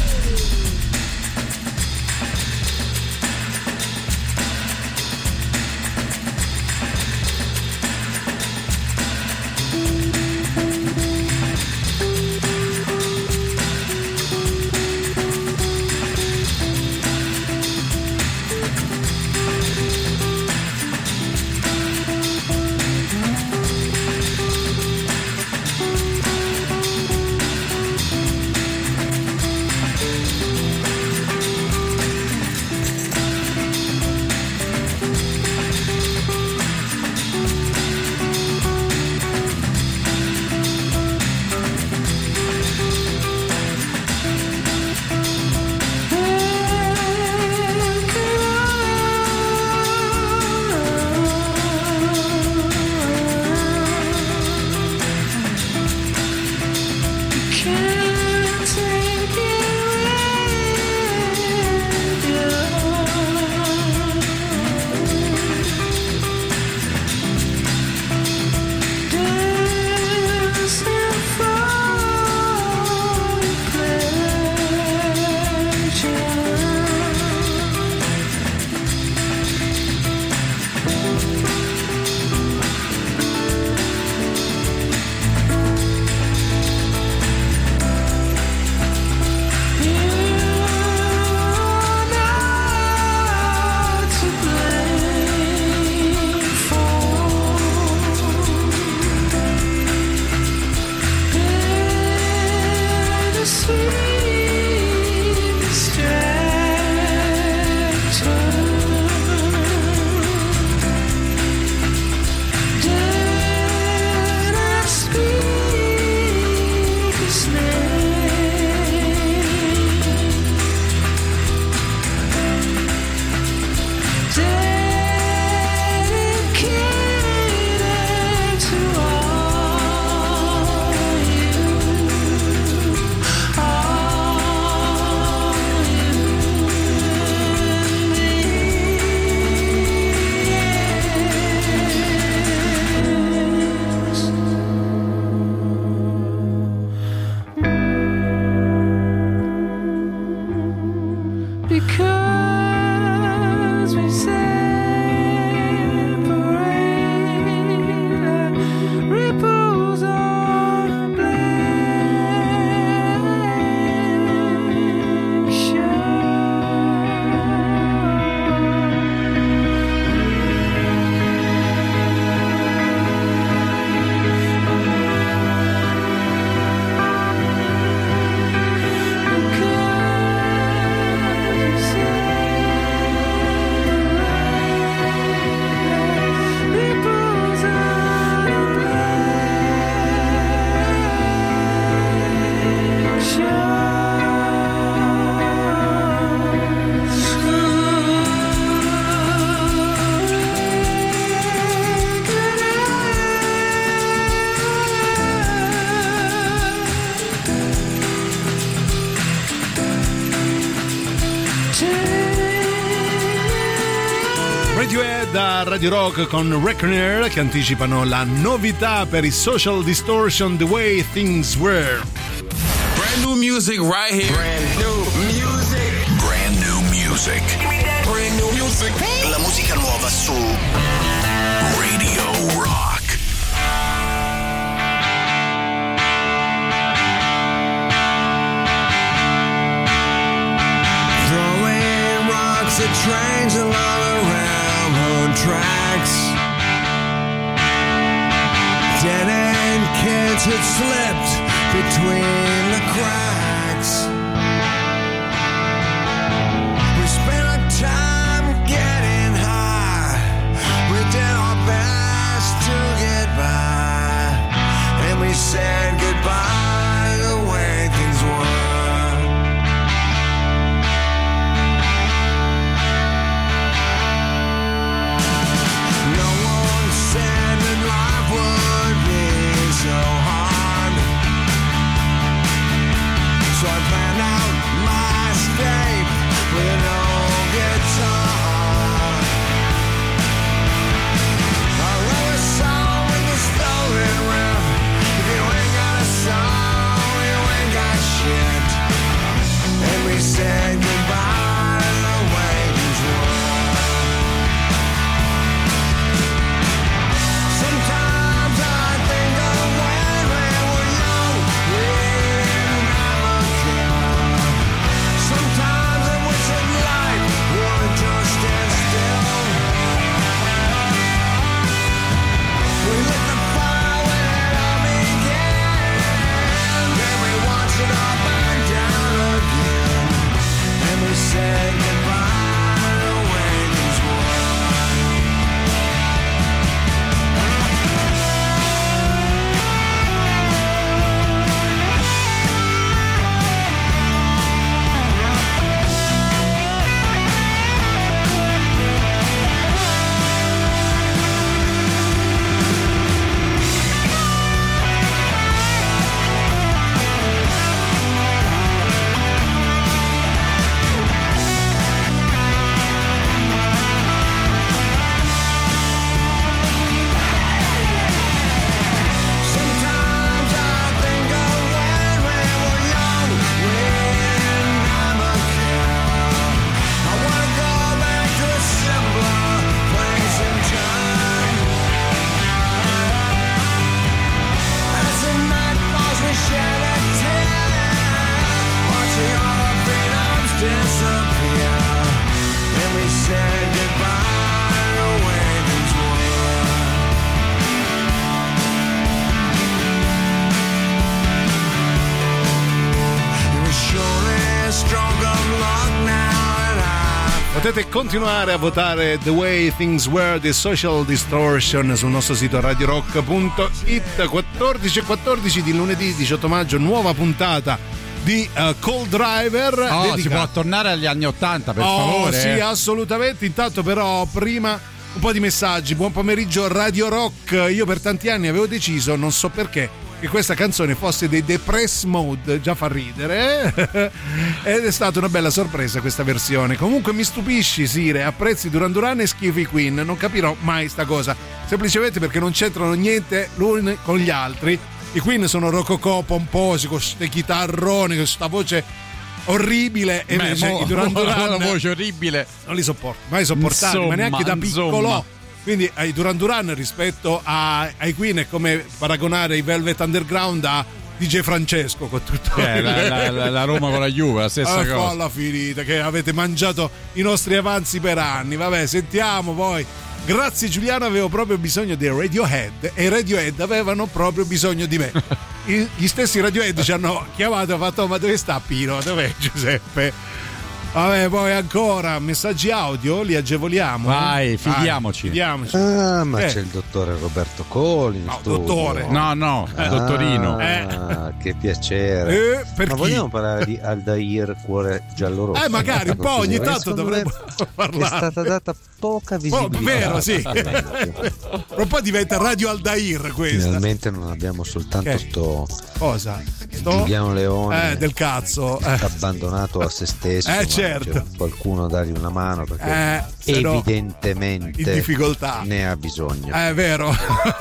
Da Radio Rock con Reckoner che anticipano la novità per i Social Distortion, The Way Things Were. Brand new music right here. Brand new music. Brand new music. Brand new music. La musica nuova su Radio Rock. Throwing rocks at trains along around tracks. Dead-end kids had slipped between the cracks. We spent our time getting high. We did our best to get by, and we said goodbye the way things were. So I planned Potete continuare a votare The Way Things Were di Social Distortion sul nostro sito radiorock.it. 14 di lunedì 18 maggio, nuova puntata di Cold Driver. Si può tornare agli anni 80 per favore. Sì, assolutamente. Intanto però prima un po' di messaggi. Buon pomeriggio Radio Rock. Io per tanti anni avevo deciso, non so perché, che questa canzone fosse dei Depress Mode, già fa ridere, ed è stata una bella sorpresa questa versione. Comunque mi stupisci, Sire, apprezzi Duran Duran e schifi Queen, non capirò mai sta cosa, semplicemente perché non c'entrano niente l'uno con gli altri. I Queen sono rococò, pomposi, con queste chitarrone, con questa voce orribile, e invece i Duran Duran, la voce orribile, non li sopporto, mai sopportati, ma neanche da piccolo. Quindi ai Duran Duran rispetto ai Queen è come paragonare i Velvet Underground a DJ Francesco, con tutto la Roma con la Juve, la stessa cosa. Alla finita, che avete mangiato i nostri avanzi per anni. Vabbè, sentiamo poi. Grazie Giuliano, avevo proprio bisogno dei Radiohead, e i Radiohead avevano proprio bisogno di me. Gli stessi Radiohead ci hanno chiamato e hanno fatto: ma dove sta Pino? Dov'è Giuseppe? Vabbè, poi ancora messaggi audio, li agevoliamo. Vai, fidiamoci. Ma c'è il dottore Roberto Coli. No, dottore. No, dottorino. Che piacere. Per ma chi? vogliamo parlare di Aldair, cuore giallorosso? Magari un po' ogni tanto dovremmo parlare. È stata data poca visibilità. Vero, sì. Un po' diventa Radio Aldair questa. Finalmente non abbiamo soltanto sto Giuliano Leone del cazzo abbandonato a se stesso, certo. C'è qualcuno a dargli una mano, perché evidentemente in difficoltà ne ha bisogno. È vero.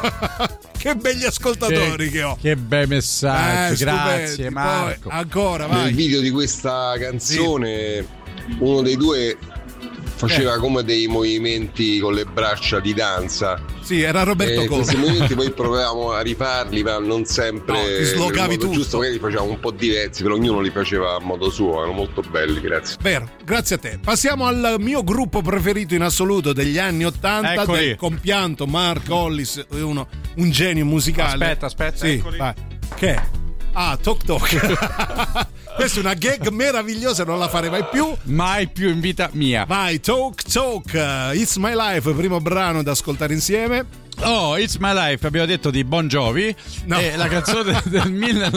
Che belli ascoltatori che ho. Che bei messaggi, grazie Marco. Poi, ancora vai. Nel video di questa canzone uno dei due faceva come dei movimenti con le braccia di danza. Sì, era Roberto Coli. Questi movimenti poi provavamo a rifarli, ma non sempre ti slogavi tutto. Giusto, magari li facevamo un po' diversi, però ognuno li faceva a modo suo, erano molto belli, grazie. Vero, grazie a te. Passiamo al mio gruppo preferito in assoluto degli anni 80, del compianto Mark Hollis, un genio musicale. Aspetta. Sì, vai. Che è? Toc Toc. Questa è una gag meravigliosa, non la farei mai più in vita mia. Vai, Talk Talk, It's My Life, primo brano da ascoltare insieme. It's My Life, abbiamo detto di Bon Jovi, è la canzone del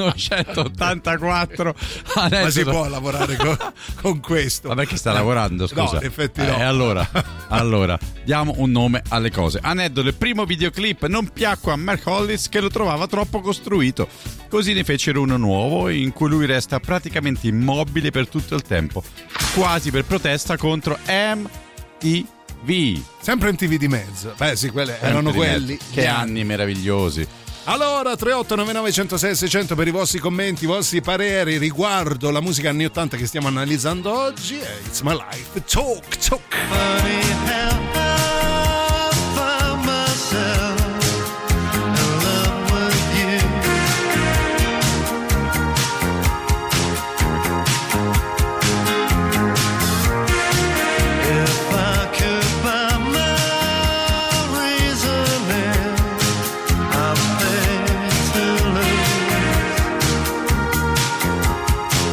1984. Ma si può lavorare con questo? Ma perché sta lavorando, scusa? No, in effetti no. Allora, diamo un nome alle cose. Aneddoto: il primo videoclip non piacque a Mark Hollis, che lo trovava troppo costruito. Così ne fecero uno nuovo, in cui lui resta praticamente immobile per tutto il tempo, quasi per protesta contro MTV. Sempre MTV di mezzo. Beh sì, erano quelli. Che anni meravigliosi. Allora 3899 106 600 per i vostri commenti, i vostri pareri riguardo la musica anni 80 che stiamo analizzando oggi. It's My Life, Talk Talk.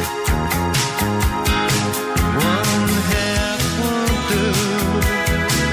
One half will do.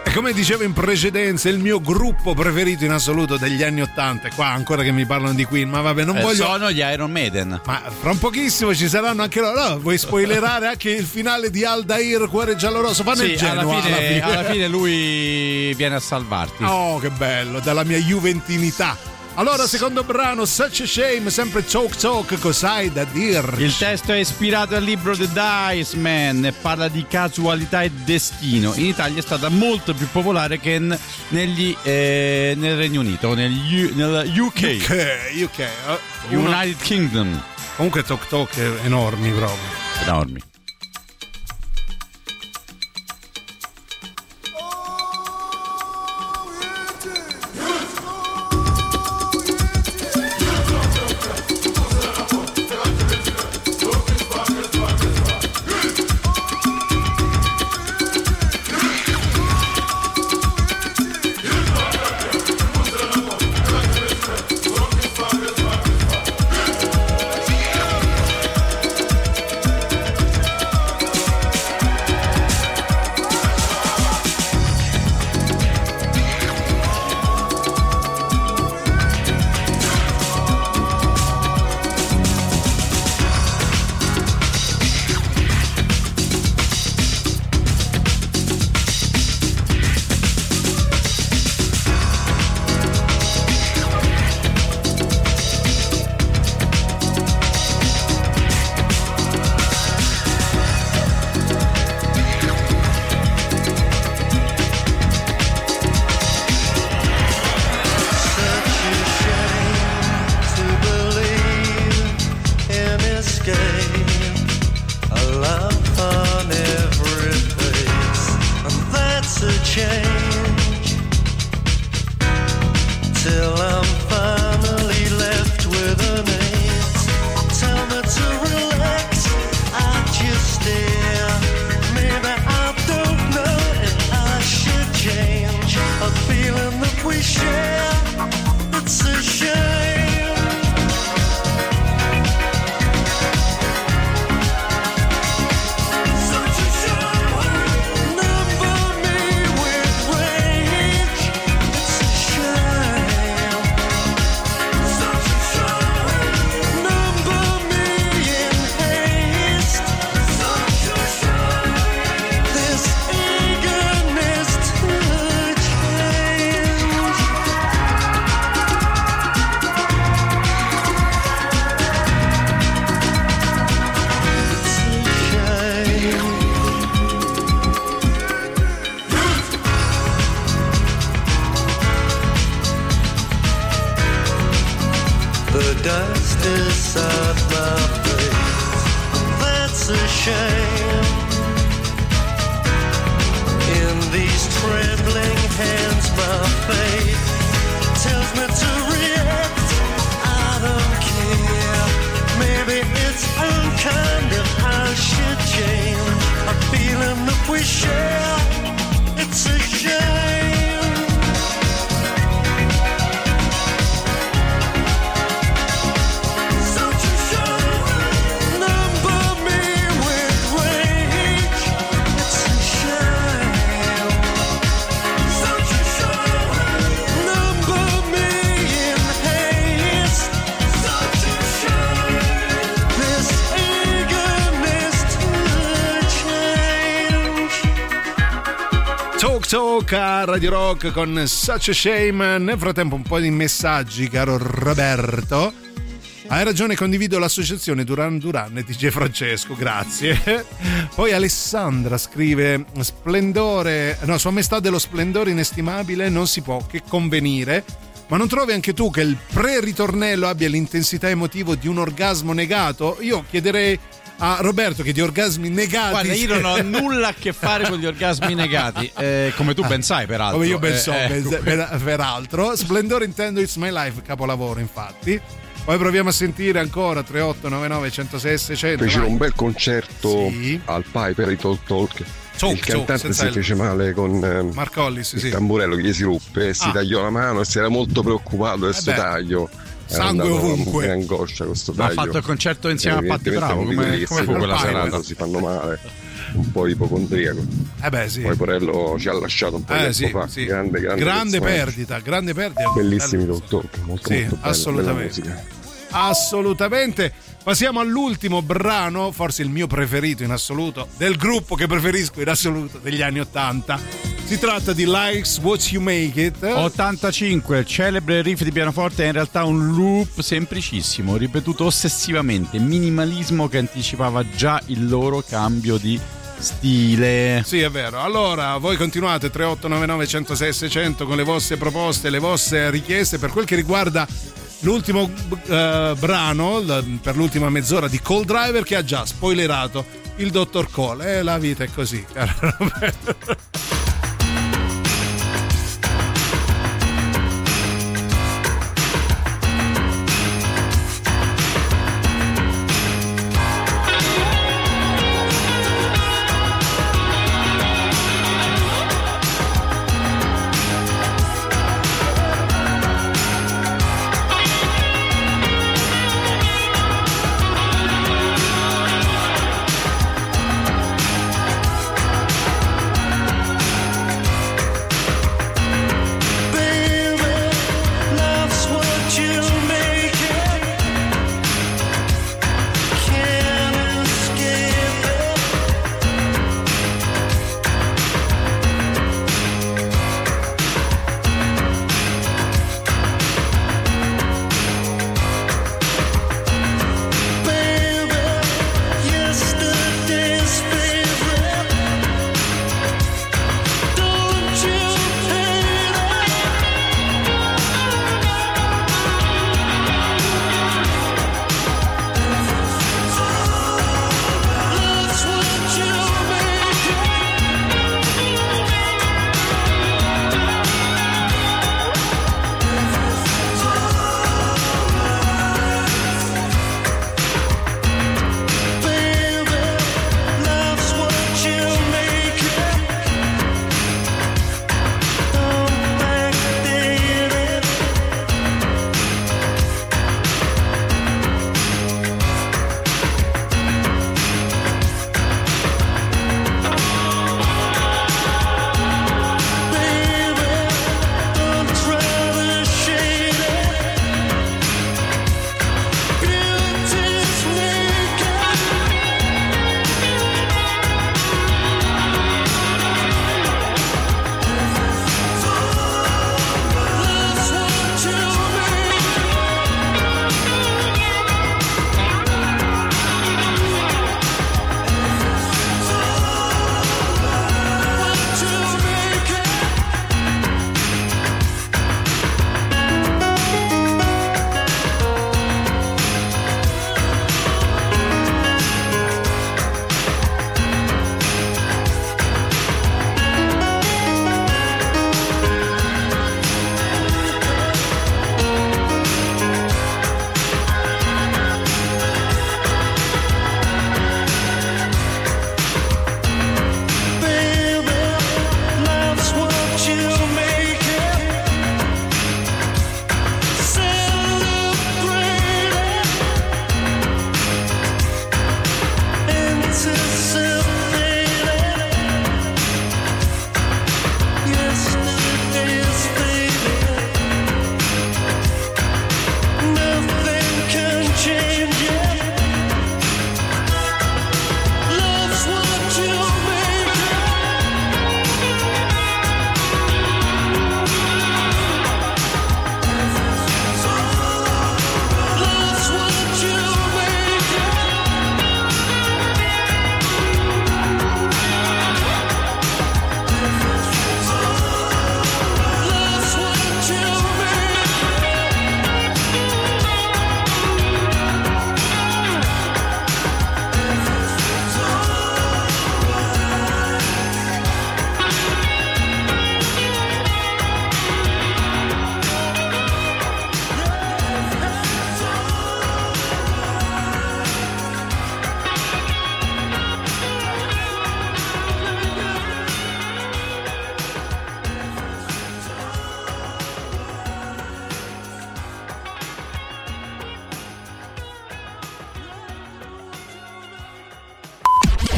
E come dicevo in precedenza, il mio gruppo preferito in assoluto degli anni '80. Qua ancora che mi parlano di Queen, ma vabbè, non voglio. Sono gli Iron Maiden. Ma fra un pochissimo ci saranno anche loro. No, vuoi spoilerare anche il finale di Aldair, Cuore giallorosso? Fanno il Genoa. Alla fine lui viene a salvarti. Oh, che bello, dalla mia juventinità. Allora, secondo brano, Such a Shame, sempre Talk Talk, cos'hai da dirci? Il testo è ispirato al libro The Dice Man e parla di casualità e destino. In Italia è stata molto più popolare che nel Regno Unito, nel UK. United Kingdom. Comunque Talk Talk è enormi proprio. Enormi. A Radio Rock con Such a Shame. Nel frattempo un po' di messaggi, caro Roberto. Hai ragione, condivido l'associazione Duran Duran e DJ Francesco, grazie. Poi Alessandra scrive: Splendore, no, Sua Maestà dello splendore inestimabile non si può che convenire. Ma non trovi anche tu che il pre-ritornello abbia l'intensità emotiva di un orgasmo negato? Io chiederei a Roberto che di orgasmi negati. Guarda, io non ho nulla a che fare con gli orgasmi negati, come tu ben sai, peraltro. Come io ben so, peraltro. Splendore intendo It's My Life, capolavoro, infatti. Poi proviamo a sentire ancora 3899 106 600. Fecero un bel concerto al Piper di Talk Talk. Il cantante si fece male con Mark Hollis, il tamburello che gli si ruppe e si tagliò la mano e si era molto preoccupato di questo taglio. Sangue ovunque. Angoscia questo taglio. Ha fatto il concerto insieme a Patti Bravo. Come fu quella serata? Si fanno male. un po' ipocondriaco. Sì. Poi Porello ci ha lasciato un po' di tempo fa. Sì. Grande perdita. Bellissimi talk, molto bello, assolutamente. Assolutamente. Passiamo all'ultimo brano, forse il mio preferito in assoluto, del gruppo che preferisco in assoluto degli anni 80. Si tratta di Likes What You Make It. 85, celebre riff di pianoforte, è in realtà un loop semplicissimo, ripetuto ossessivamente, minimalismo che anticipava già il loro cambio di stile. Sì, è vero. Allora, voi continuate 3899 106 600 con le vostre proposte, le vostre richieste per quel che riguarda l'ultimo brano per l'ultima mezz'ora di Cold Driver, che ha già spoilerato il Dr. Cole. La vita è così, caro Roberto.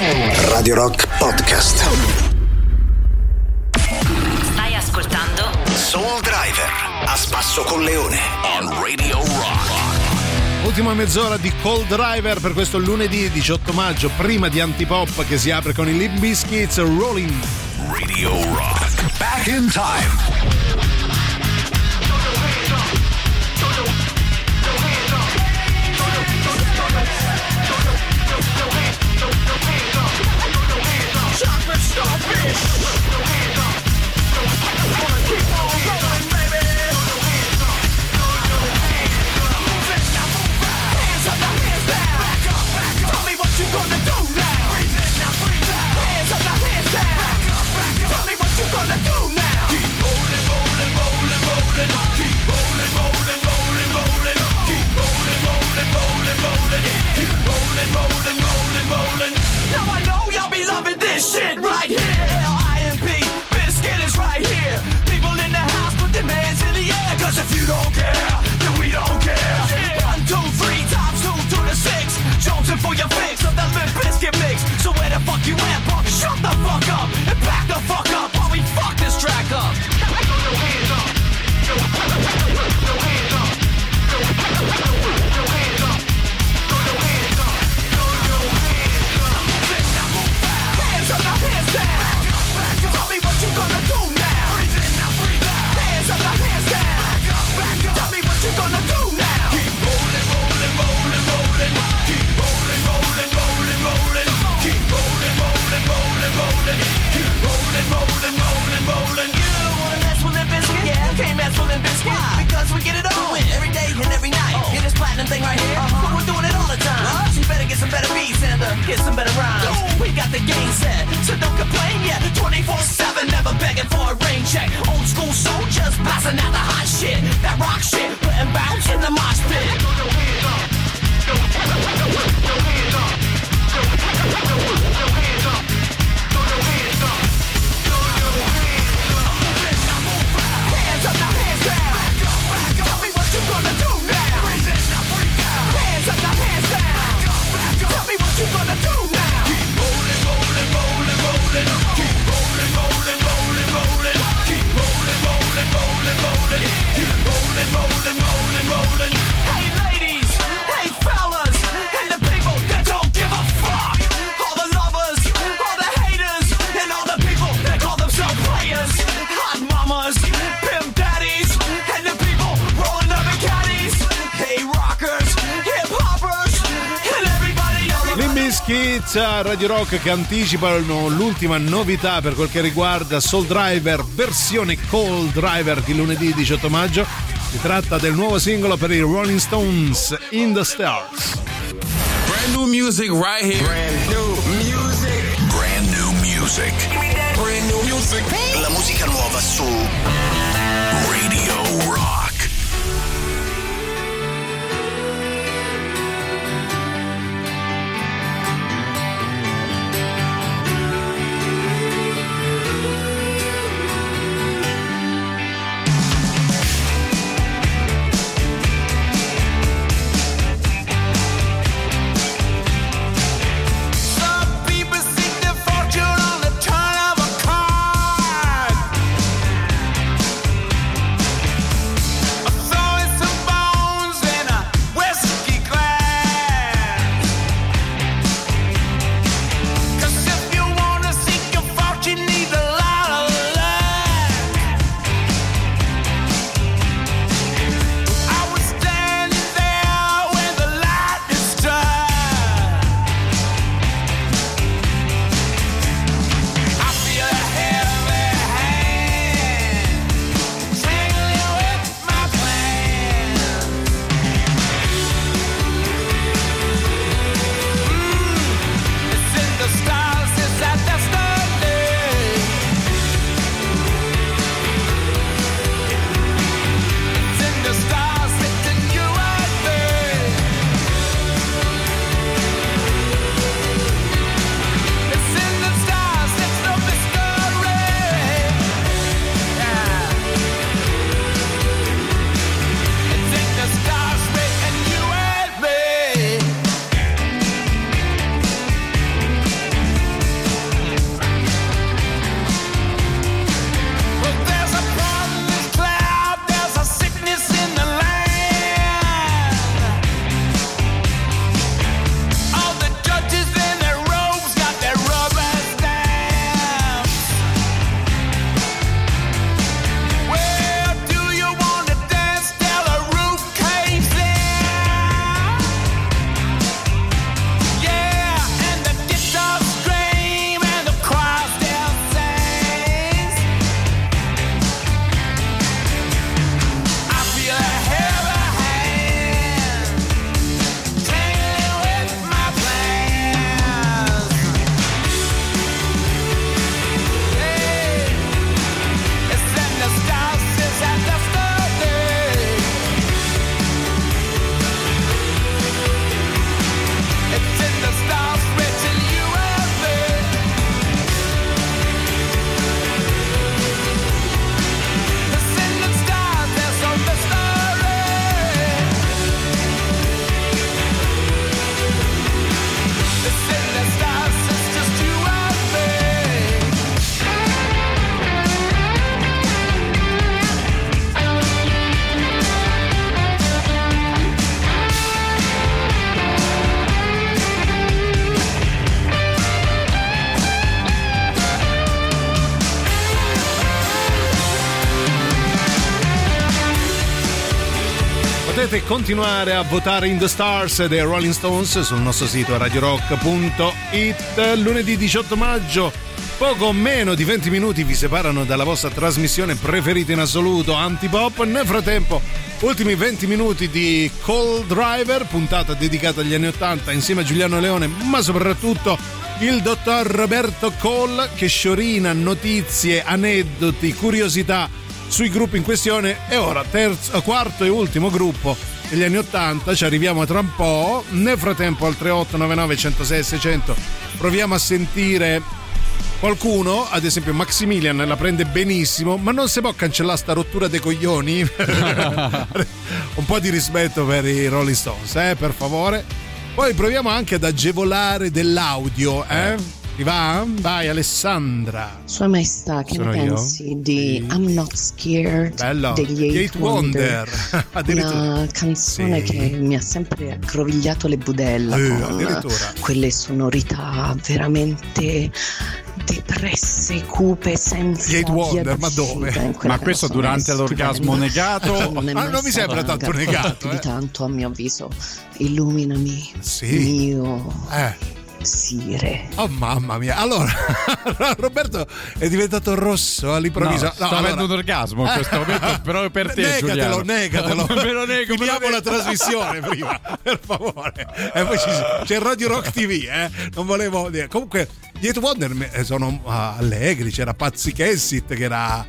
Radio Rock Podcast. Stai ascoltando Soul Driver a spasso con Leone on Radio Rock. Ultima mezz'ora di Cold Driver per questo lunedì 18 maggio, prima di Antipop che si apre con i Limp Bizkit, Rolling. Radio Rock. Back in time. Now I know y'all be loving this shit right here. IMP, Biscuit is right here. People in the house put their hands in the air. Cause if you don't care, then we don't care. 1, 2, 3, times 2 to the 6. Jonesing for your fix of that Limp Bizkit mix. So where the fuck you at, punk? Shut the fuck up and back the fuck up while we fuck this track up. Throw your hands up. Throw your hands up. Throw your hands up. Throw your hands up. Hands down. Tell me what you gonna do now. Hands up, hands down. Tell me what you gonna do now. Keep rolling, rolling, rolling, rolling. Keep rolling, rolling, rolling, rolling. Keep rolling, rolling, rolling, rolling. Keep rolling, rolling, rolling, rolling. You wanna mess with Limp Bizkit? Yeah, can't mess with Limp Bizkit. Why? Because we get it on every day and every night. Hear this platinum thing right here? But we're doing it all the time. So you better get some better beats and get some better rhymes. We got the game set, so don't complain yet. 24/7, never begging for a rain check. Old school soldiers passing out the hot shit. That rock shit, putting bounce in the mosh pit. Throw your hands up. Throw your hands up. Throw your hands up. Throw your hands up. Throw your hands up. Throw your hands up. Hands up, now hands down. Tell me what you gonna do now. Hands up, now hands down. Tell me what you gonna do now. Keep rolling, rolling, rolling, rolling. Keep rolling, rolling, rolling, rolling. Keep rolling, rolling, rolling, rolling. Keep rolling, rolling, rolling, rolling. Hey ladies, hey fellas, and the people that don't give a fuck. All the lovers, all the haters, and all the people that call themselves players. Hot mamas, pimp daddies, and the people rolling up in caddies. Hey rockers, hip hoppers, and everybody else. Limp Bizkit a Radio Rock che anticipano l'ultima novità per quel che riguarda Soul Driver versione Cold Driver di lunedì 18 maggio. Si tratta del nuovo singolo per i Rolling Stones, In the Stars. Brand new music right here. Brand new music. Brand new music. Brand new music. La musica nuova su Radio Rock. Potete continuare a votare In the Stars dei Rolling Stones sul nostro sito radiorock.it. Lunedì 18 maggio, poco meno di 20 minuti vi separano dalla vostra trasmissione preferita in assoluto, Antipop. Nel frattempo, ultimi 20 minuti di Call Driver, puntata dedicata agli anni 80 insieme a Giuliano Leone, ma soprattutto il dottor Roberto Call, che sciorina notizie, aneddoti, curiosità sui gruppi in questione. E ora quarto e ultimo gruppo degli anni 80, ci arriviamo tra un po'. Nel frattempo al 3899 106 600 proviamo a sentire qualcuno, ad esempio Maximilian la prende benissimo, ma non si può cancellare sta rottura dei coglioni. Un po' di rispetto per i Rolling Stones, per favore. Poi proviamo anche ad agevolare dell'audio, Ti va? Vai Alessandra. Sua Maestà, che ne pensi di I'm Not Scared degli Eight Wonder? Una canzone che mi ha sempre aggrovigliato le budella con quelle sonorità veramente depresse, cupe, senza Eight Wonder, ma dove? Ma questo durante l'orgasmo negato? Non mi sembra tanto negato. Di tanto, a mio avviso. Illuminami, mio Sire. Oh mamma mia. Allora Roberto è diventato rosso all'improvviso. No, sta avendo un orgasmo in questo momento, però per te negatelo. Me lo nego. Finiamo la trasmissione prima, per favore. E poi c'è Radio Rock TV, non volevo dire. Comunque gli Eight Wonder sono allegri, c'era Patsy Cassit che era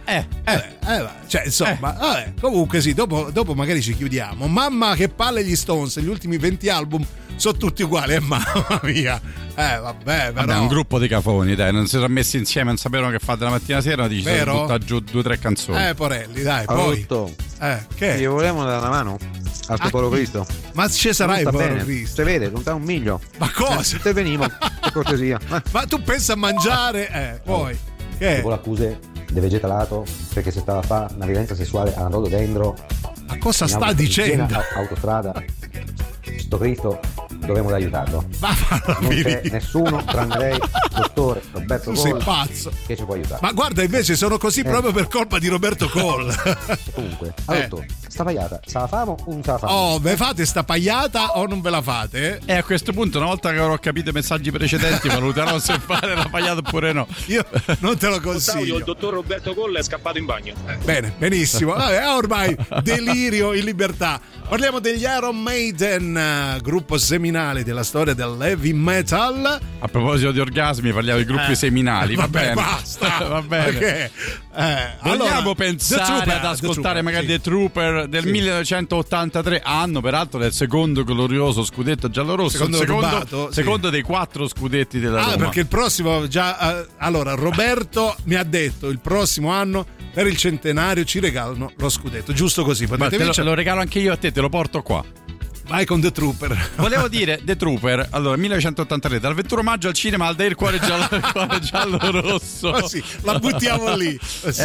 cioè insomma vabbè. Comunque sì, dopo magari ci chiudiamo. Mamma che palle gli Stones, gli ultimi 20 album sono tutti uguali, mamma mia. Vabbè, però è un gruppo di cafoni, dai, non si sono messi insieme, non sapevano che fate la mattina sera, dici butta giù 2 o 3 canzoni. Porelli, dai, poi che? Gli volevamo dare una mano al tuo povero Cristo. Ma ci sarà il povero Cristo? Si vede, non dà un miglio. Ma cosa? Te venivo, per cortesia. Ma tu pensa a mangiare, poi che? Dopo l'accuse di vegetalato perché si stava a fare una violenza sessuale a rododendro. Ma cosa sta dicendo? Autostrada. Sto Cristo dovremmo aiutarlo. Non c'è nessuno tranne lei, dottore Roberto Cole. Sei pazzo che ci può aiutare. Ma guarda, invece sono così proprio per colpa di Roberto Cole. Comunque, dottore, sta pagliata se la famo o non se la famo? Ve fate sta pagliata o non ve la fate? E a questo punto, una volta che avrò capito i messaggi precedenti, valuterò se fare la pagliata oppure no. Io non te lo consiglio. Il dottor Roberto Cole è scappato in bagno. Bene, benissimo. Ormai delirio in libertà. Parliamo degli Iron Maiden, gruppo seminale della storia del metal. A proposito di orgasmi, parliamo di gruppi seminali. Va bene, basta. Va bene. Perché? Vogliamo pensare ad ascoltare magari The Trooper del 1983, anno peraltro del secondo glorioso scudetto giallorosso, secondo dei 4 scudetti della Roma. Perché il prossimo già allora Roberto mi ha detto il prossimo anno per il centenario ci regalano lo scudetto, giusto così. Lo regalo anche io a te, te lo porto qua. Vai con The Trooper. Volevo dire The Trooper, allora 1983, dal 21 maggio al cinema Aldair Cuore giallo rosso. Sì, la buttiamo lì.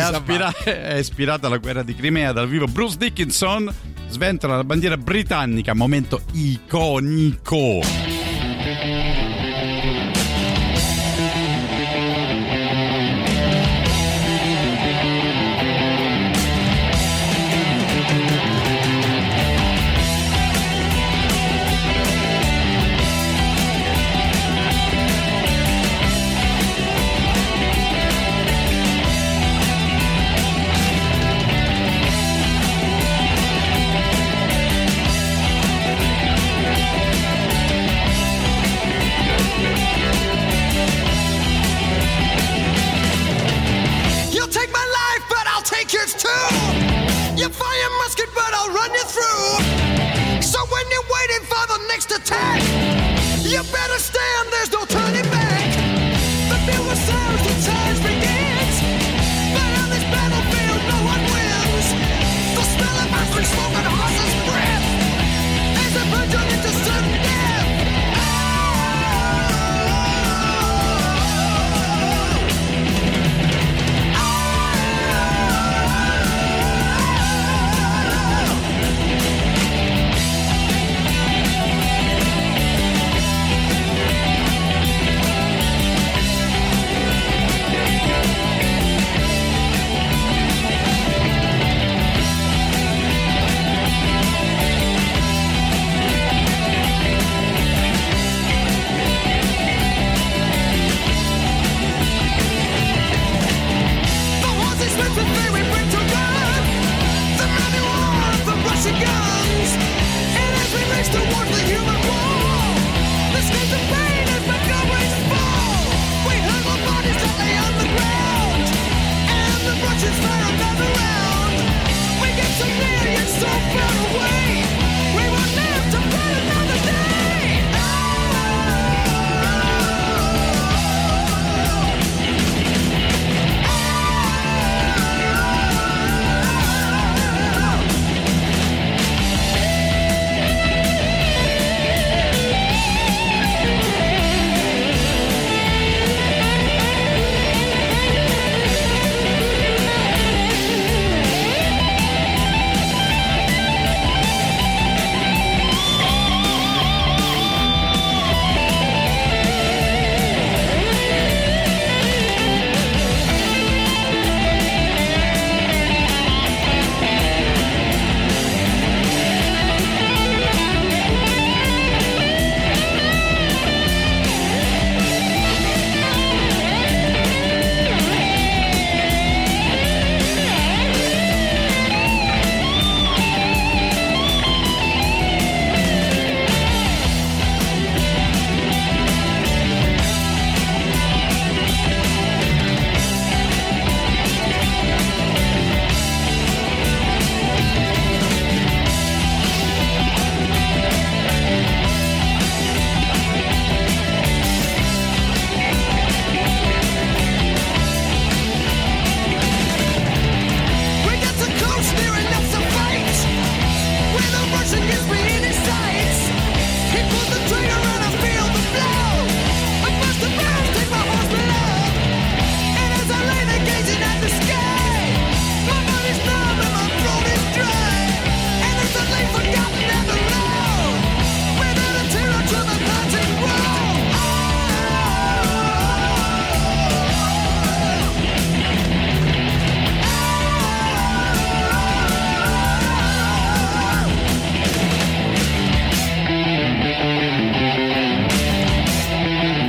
È ispirata alla guerra di Crimea, dal vivo Bruce Dickinson sventola la bandiera britannica, momento iconico.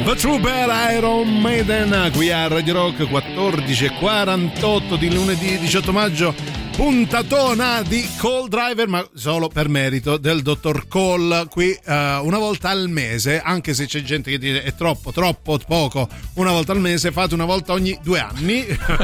The True Bear, Iron Maiden, qui a Radio Rock, 14:48 di lunedì 18 maggio. Puntatona di Call Driver, ma solo per merito del dottor Call, qui una volta al mese, anche se c'è gente che dice è troppo poco, una volta al mese, fate una volta ogni 2 anni.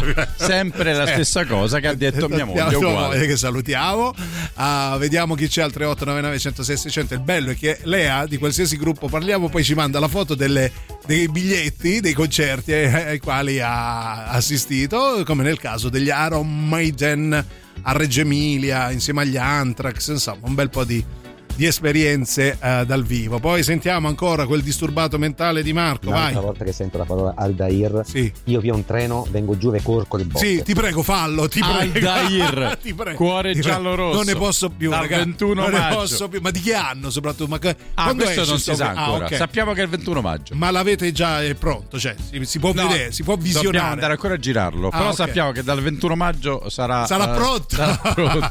Sempre la stessa cosa che ha detto mia moglie, uguale. Che salutiamo. Vediamo chi c'è al 3899 106 600. Il bello è che Lea, di qualsiasi gruppo parliamo, poi ci manda la foto dei biglietti dei concerti ai quali ha assistito, come nel caso degli Iron Maiden a Reggio Emilia insieme agli Anthrax, insomma un bel po' di esperienze dal vivo. Poi sentiamo ancora quel disturbato mentale di Marco. L'altra volta che sento la parola Aldair, sì. Io via un treno, vengo giù e corco di botte. Sì, ti prego, fallo, ti prego. Aldair, ti prego. Cuore giallo-rosso. Non ne posso più, dal ragazzi. 21 non maggio. Ne posso più. Ma di che anno soprattutto? Ma quando questo esce non si sa ancora. Okay. Sappiamo che è il 21 maggio. Ma l'avete già pronto? Cioè, si può vedere, si può visionare. Dobbiamo andare ancora a girarlo. Però okay. Sappiamo che dal 21 maggio sarà pronto. Sarà pronto.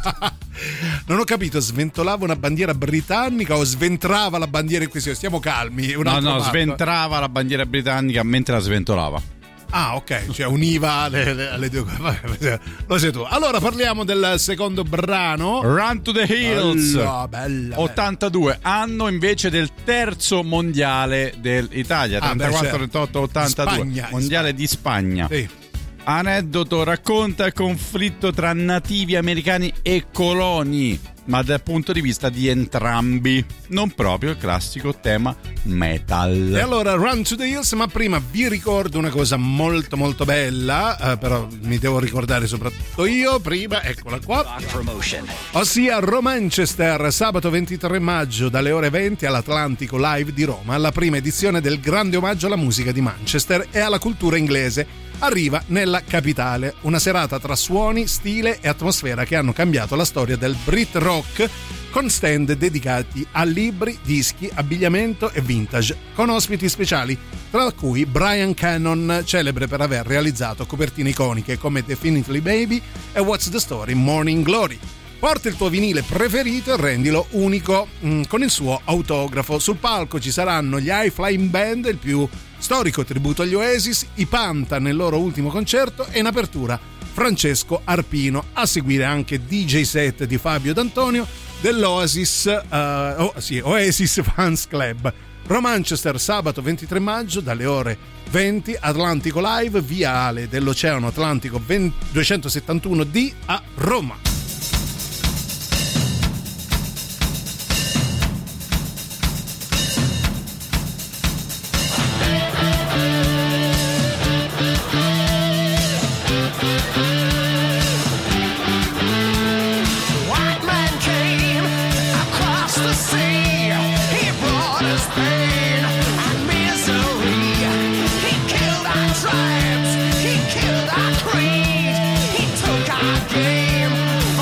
Non ho capito, sventolava una bandiera britannica o sventrava la bandiera in questione? Stiamo calmi. No, sventrava la bandiera britannica mentre la sventolava. Ah, ok, cioè univa le due cose. Lo sai tu. Allora parliamo del secondo brano, Run to the Hills. Bella. 82, anno invece del terzo mondiale dell'Italia, 34, 38, 82, Spagna, mondiale di Spagna. Sì. Aneddoto racconta il conflitto tra nativi americani e coloni, ma dal punto di vista di entrambi, non proprio il classico tema metal. E allora Run to the Hills, ma prima vi ricordo una cosa molto molto bella, però mi devo ricordare soprattutto io, prima, eccola qua, ossia Romanchester, sabato 23 maggio dalle ore 20 all'Atlantico Live di Roma, la prima edizione del grande omaggio alla musica di Manchester e alla cultura inglese. Arriva nella capitale, una serata tra suoni, stile e atmosfera che hanno cambiato la storia del Brit Rock, con stand dedicati a libri, dischi, abbigliamento e vintage, con ospiti speciali, tra cui Brian Cannon, celebre per aver realizzato copertine iconiche come Definitely Baby e What's the Story Morning Glory. Porta il tuo vinile preferito e rendilo unico con il suo autografo. Sul palco ci saranno gli High Flying Band, il più storico tributo agli Oasis, i Panta nel loro ultimo concerto e in apertura Francesco Arpino. A seguire anche DJ set di Fabio D'Antonio dell'Oasis Oasis Fans Club. Romanchester, sabato 23 maggio dalle ore 20, Atlantico Live, viale dell'Oceano Atlantico 271D a Roma. Tribes, he killed our creed, he took our game.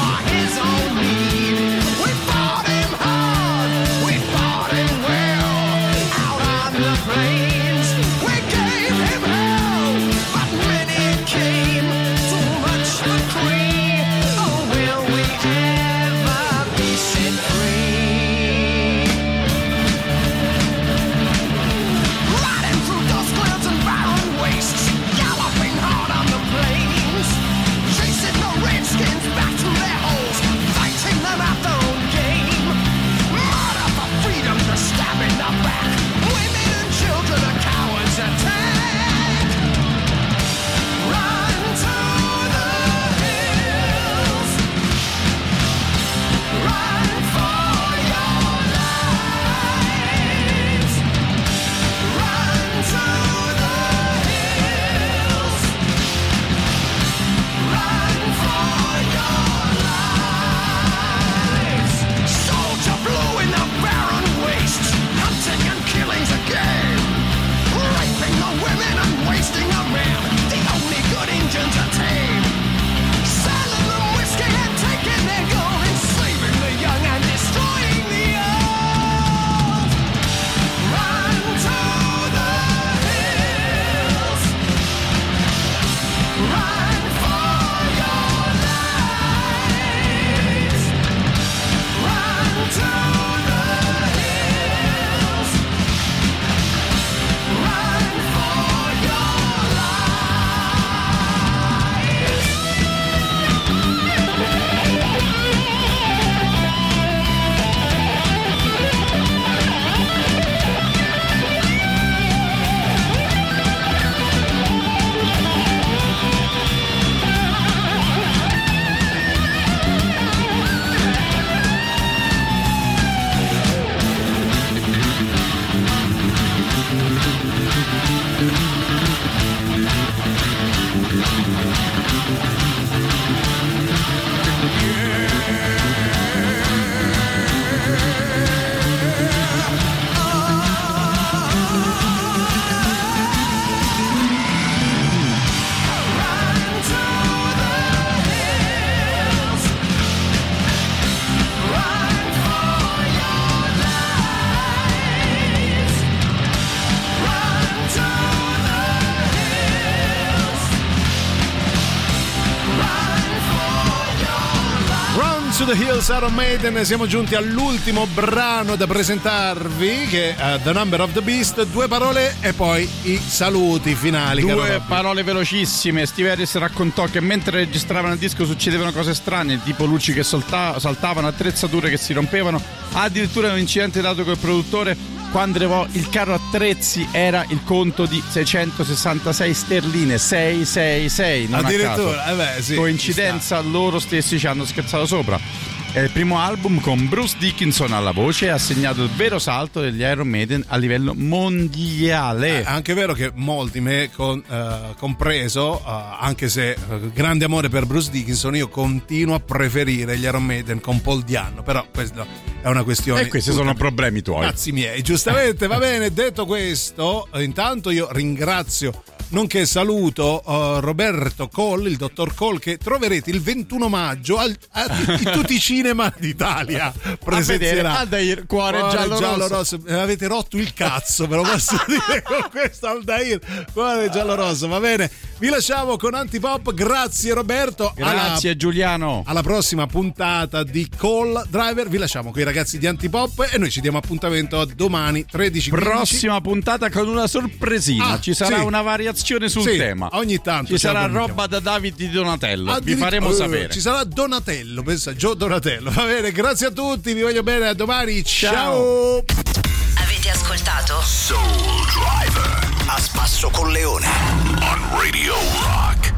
Into the Hills, Iron Maiden. Siamo giunti all'ultimo brano da presentarvi, che è The Number of the Beast. 2 parole e poi i saluti finali. 2 parole velocissime. Steve Harris raccontò che mentre registravano il disco succedevano cose strane, tipo luci che saltavano, attrezzature che si rompevano, addirittura un incidente dato col produttore. Quando arrivò il carro attrezzi era il conto di 666 sterline, 666, non addirittura, a caso. Sì, coincidenza, loro stessi ci hanno scherzato sopra. È il primo album con Bruce Dickinson alla voce e ha segnato il vero salto degli Iron Maiden a livello mondiale. È anche vero che molti, me compreso, anche se grande amore per Bruce Dickinson, io continuo a preferire gli Iron Maiden con Paul Di'Anno, però questo è una questione. E questi sono problemi tuoi. Cazzi miei, giustamente. Va bene, detto questo, intanto io ringrazio, nonché saluto Roberto Coll, il dottor Coll, che troverete il 21 maggio in tutti i cinema d'Italia. Presenterà Aldair, cuore giallo rosso. Avete rotto il cazzo, ve lo posso dire con questo Aldair, cuore giallo rosso. Va bene, vi lasciamo con Antipop. Grazie Roberto. Grazie Giuliano. Alla prossima puntata di Call Driver. Vi lasciamo con i ragazzi di Antipop e noi ci diamo appuntamento a domani 13:15. Prossima puntata con una sorpresina. Ci sarà una variazione sul tema. Ogni tanto ci sarà roba da David di Donatello. Vi faremo sapere. Ci sarà Donatello, pensa, Gio Donatello. Va bene, grazie a tutti, vi voglio bene, a domani. Ciao. Avete ascoltato Soul Driver a spasso con Leone on Radio Rock.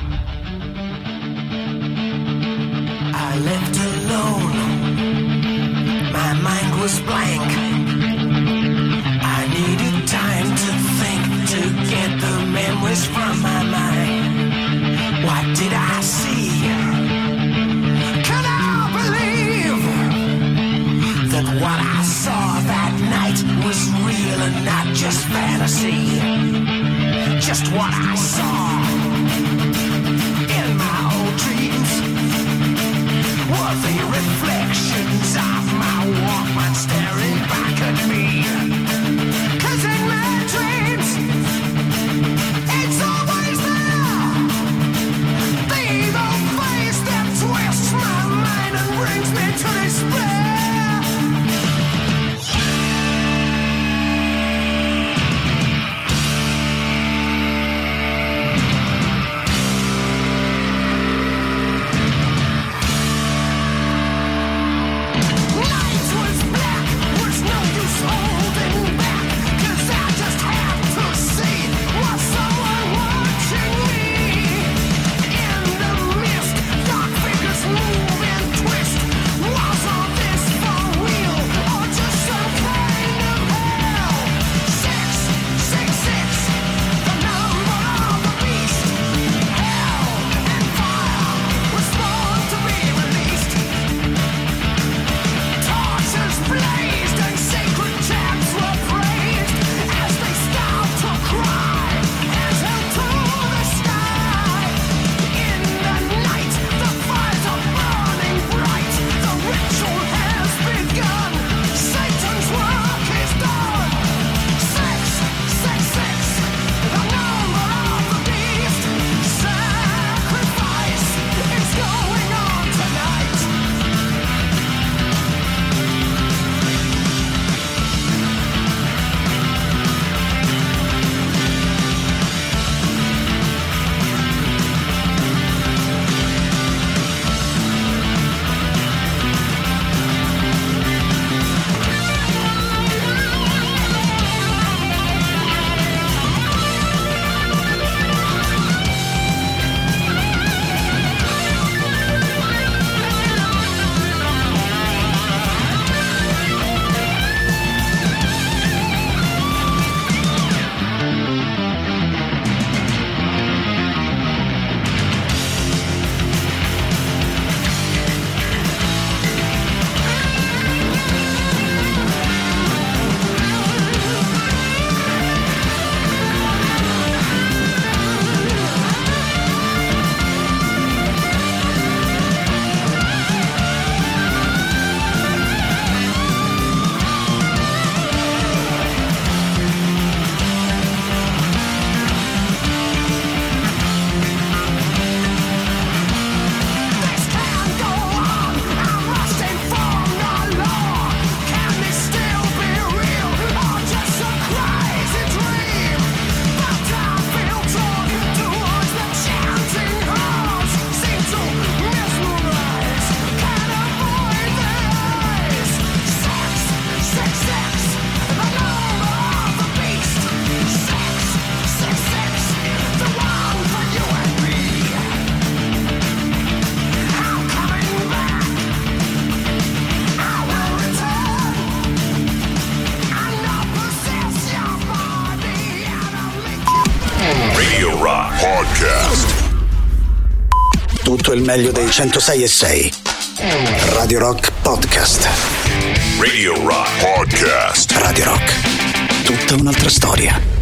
I left alone. My mind was blank. I needed time to think, to get the memories from my mind. What did I see? Can I believe that what I saw that night was real and not just fantasy? Just what I saw in my old dreams were the reflections of my Walkman staring back at me. 'Cause in my dreams, it's always there. The evil face that twists my mind and brings me to despair. Radio Rock Podcast. Tutto il meglio dei 106.6. Radio Rock Podcast. Radio Rock Podcast. Radio Rock. Tutta un'altra storia.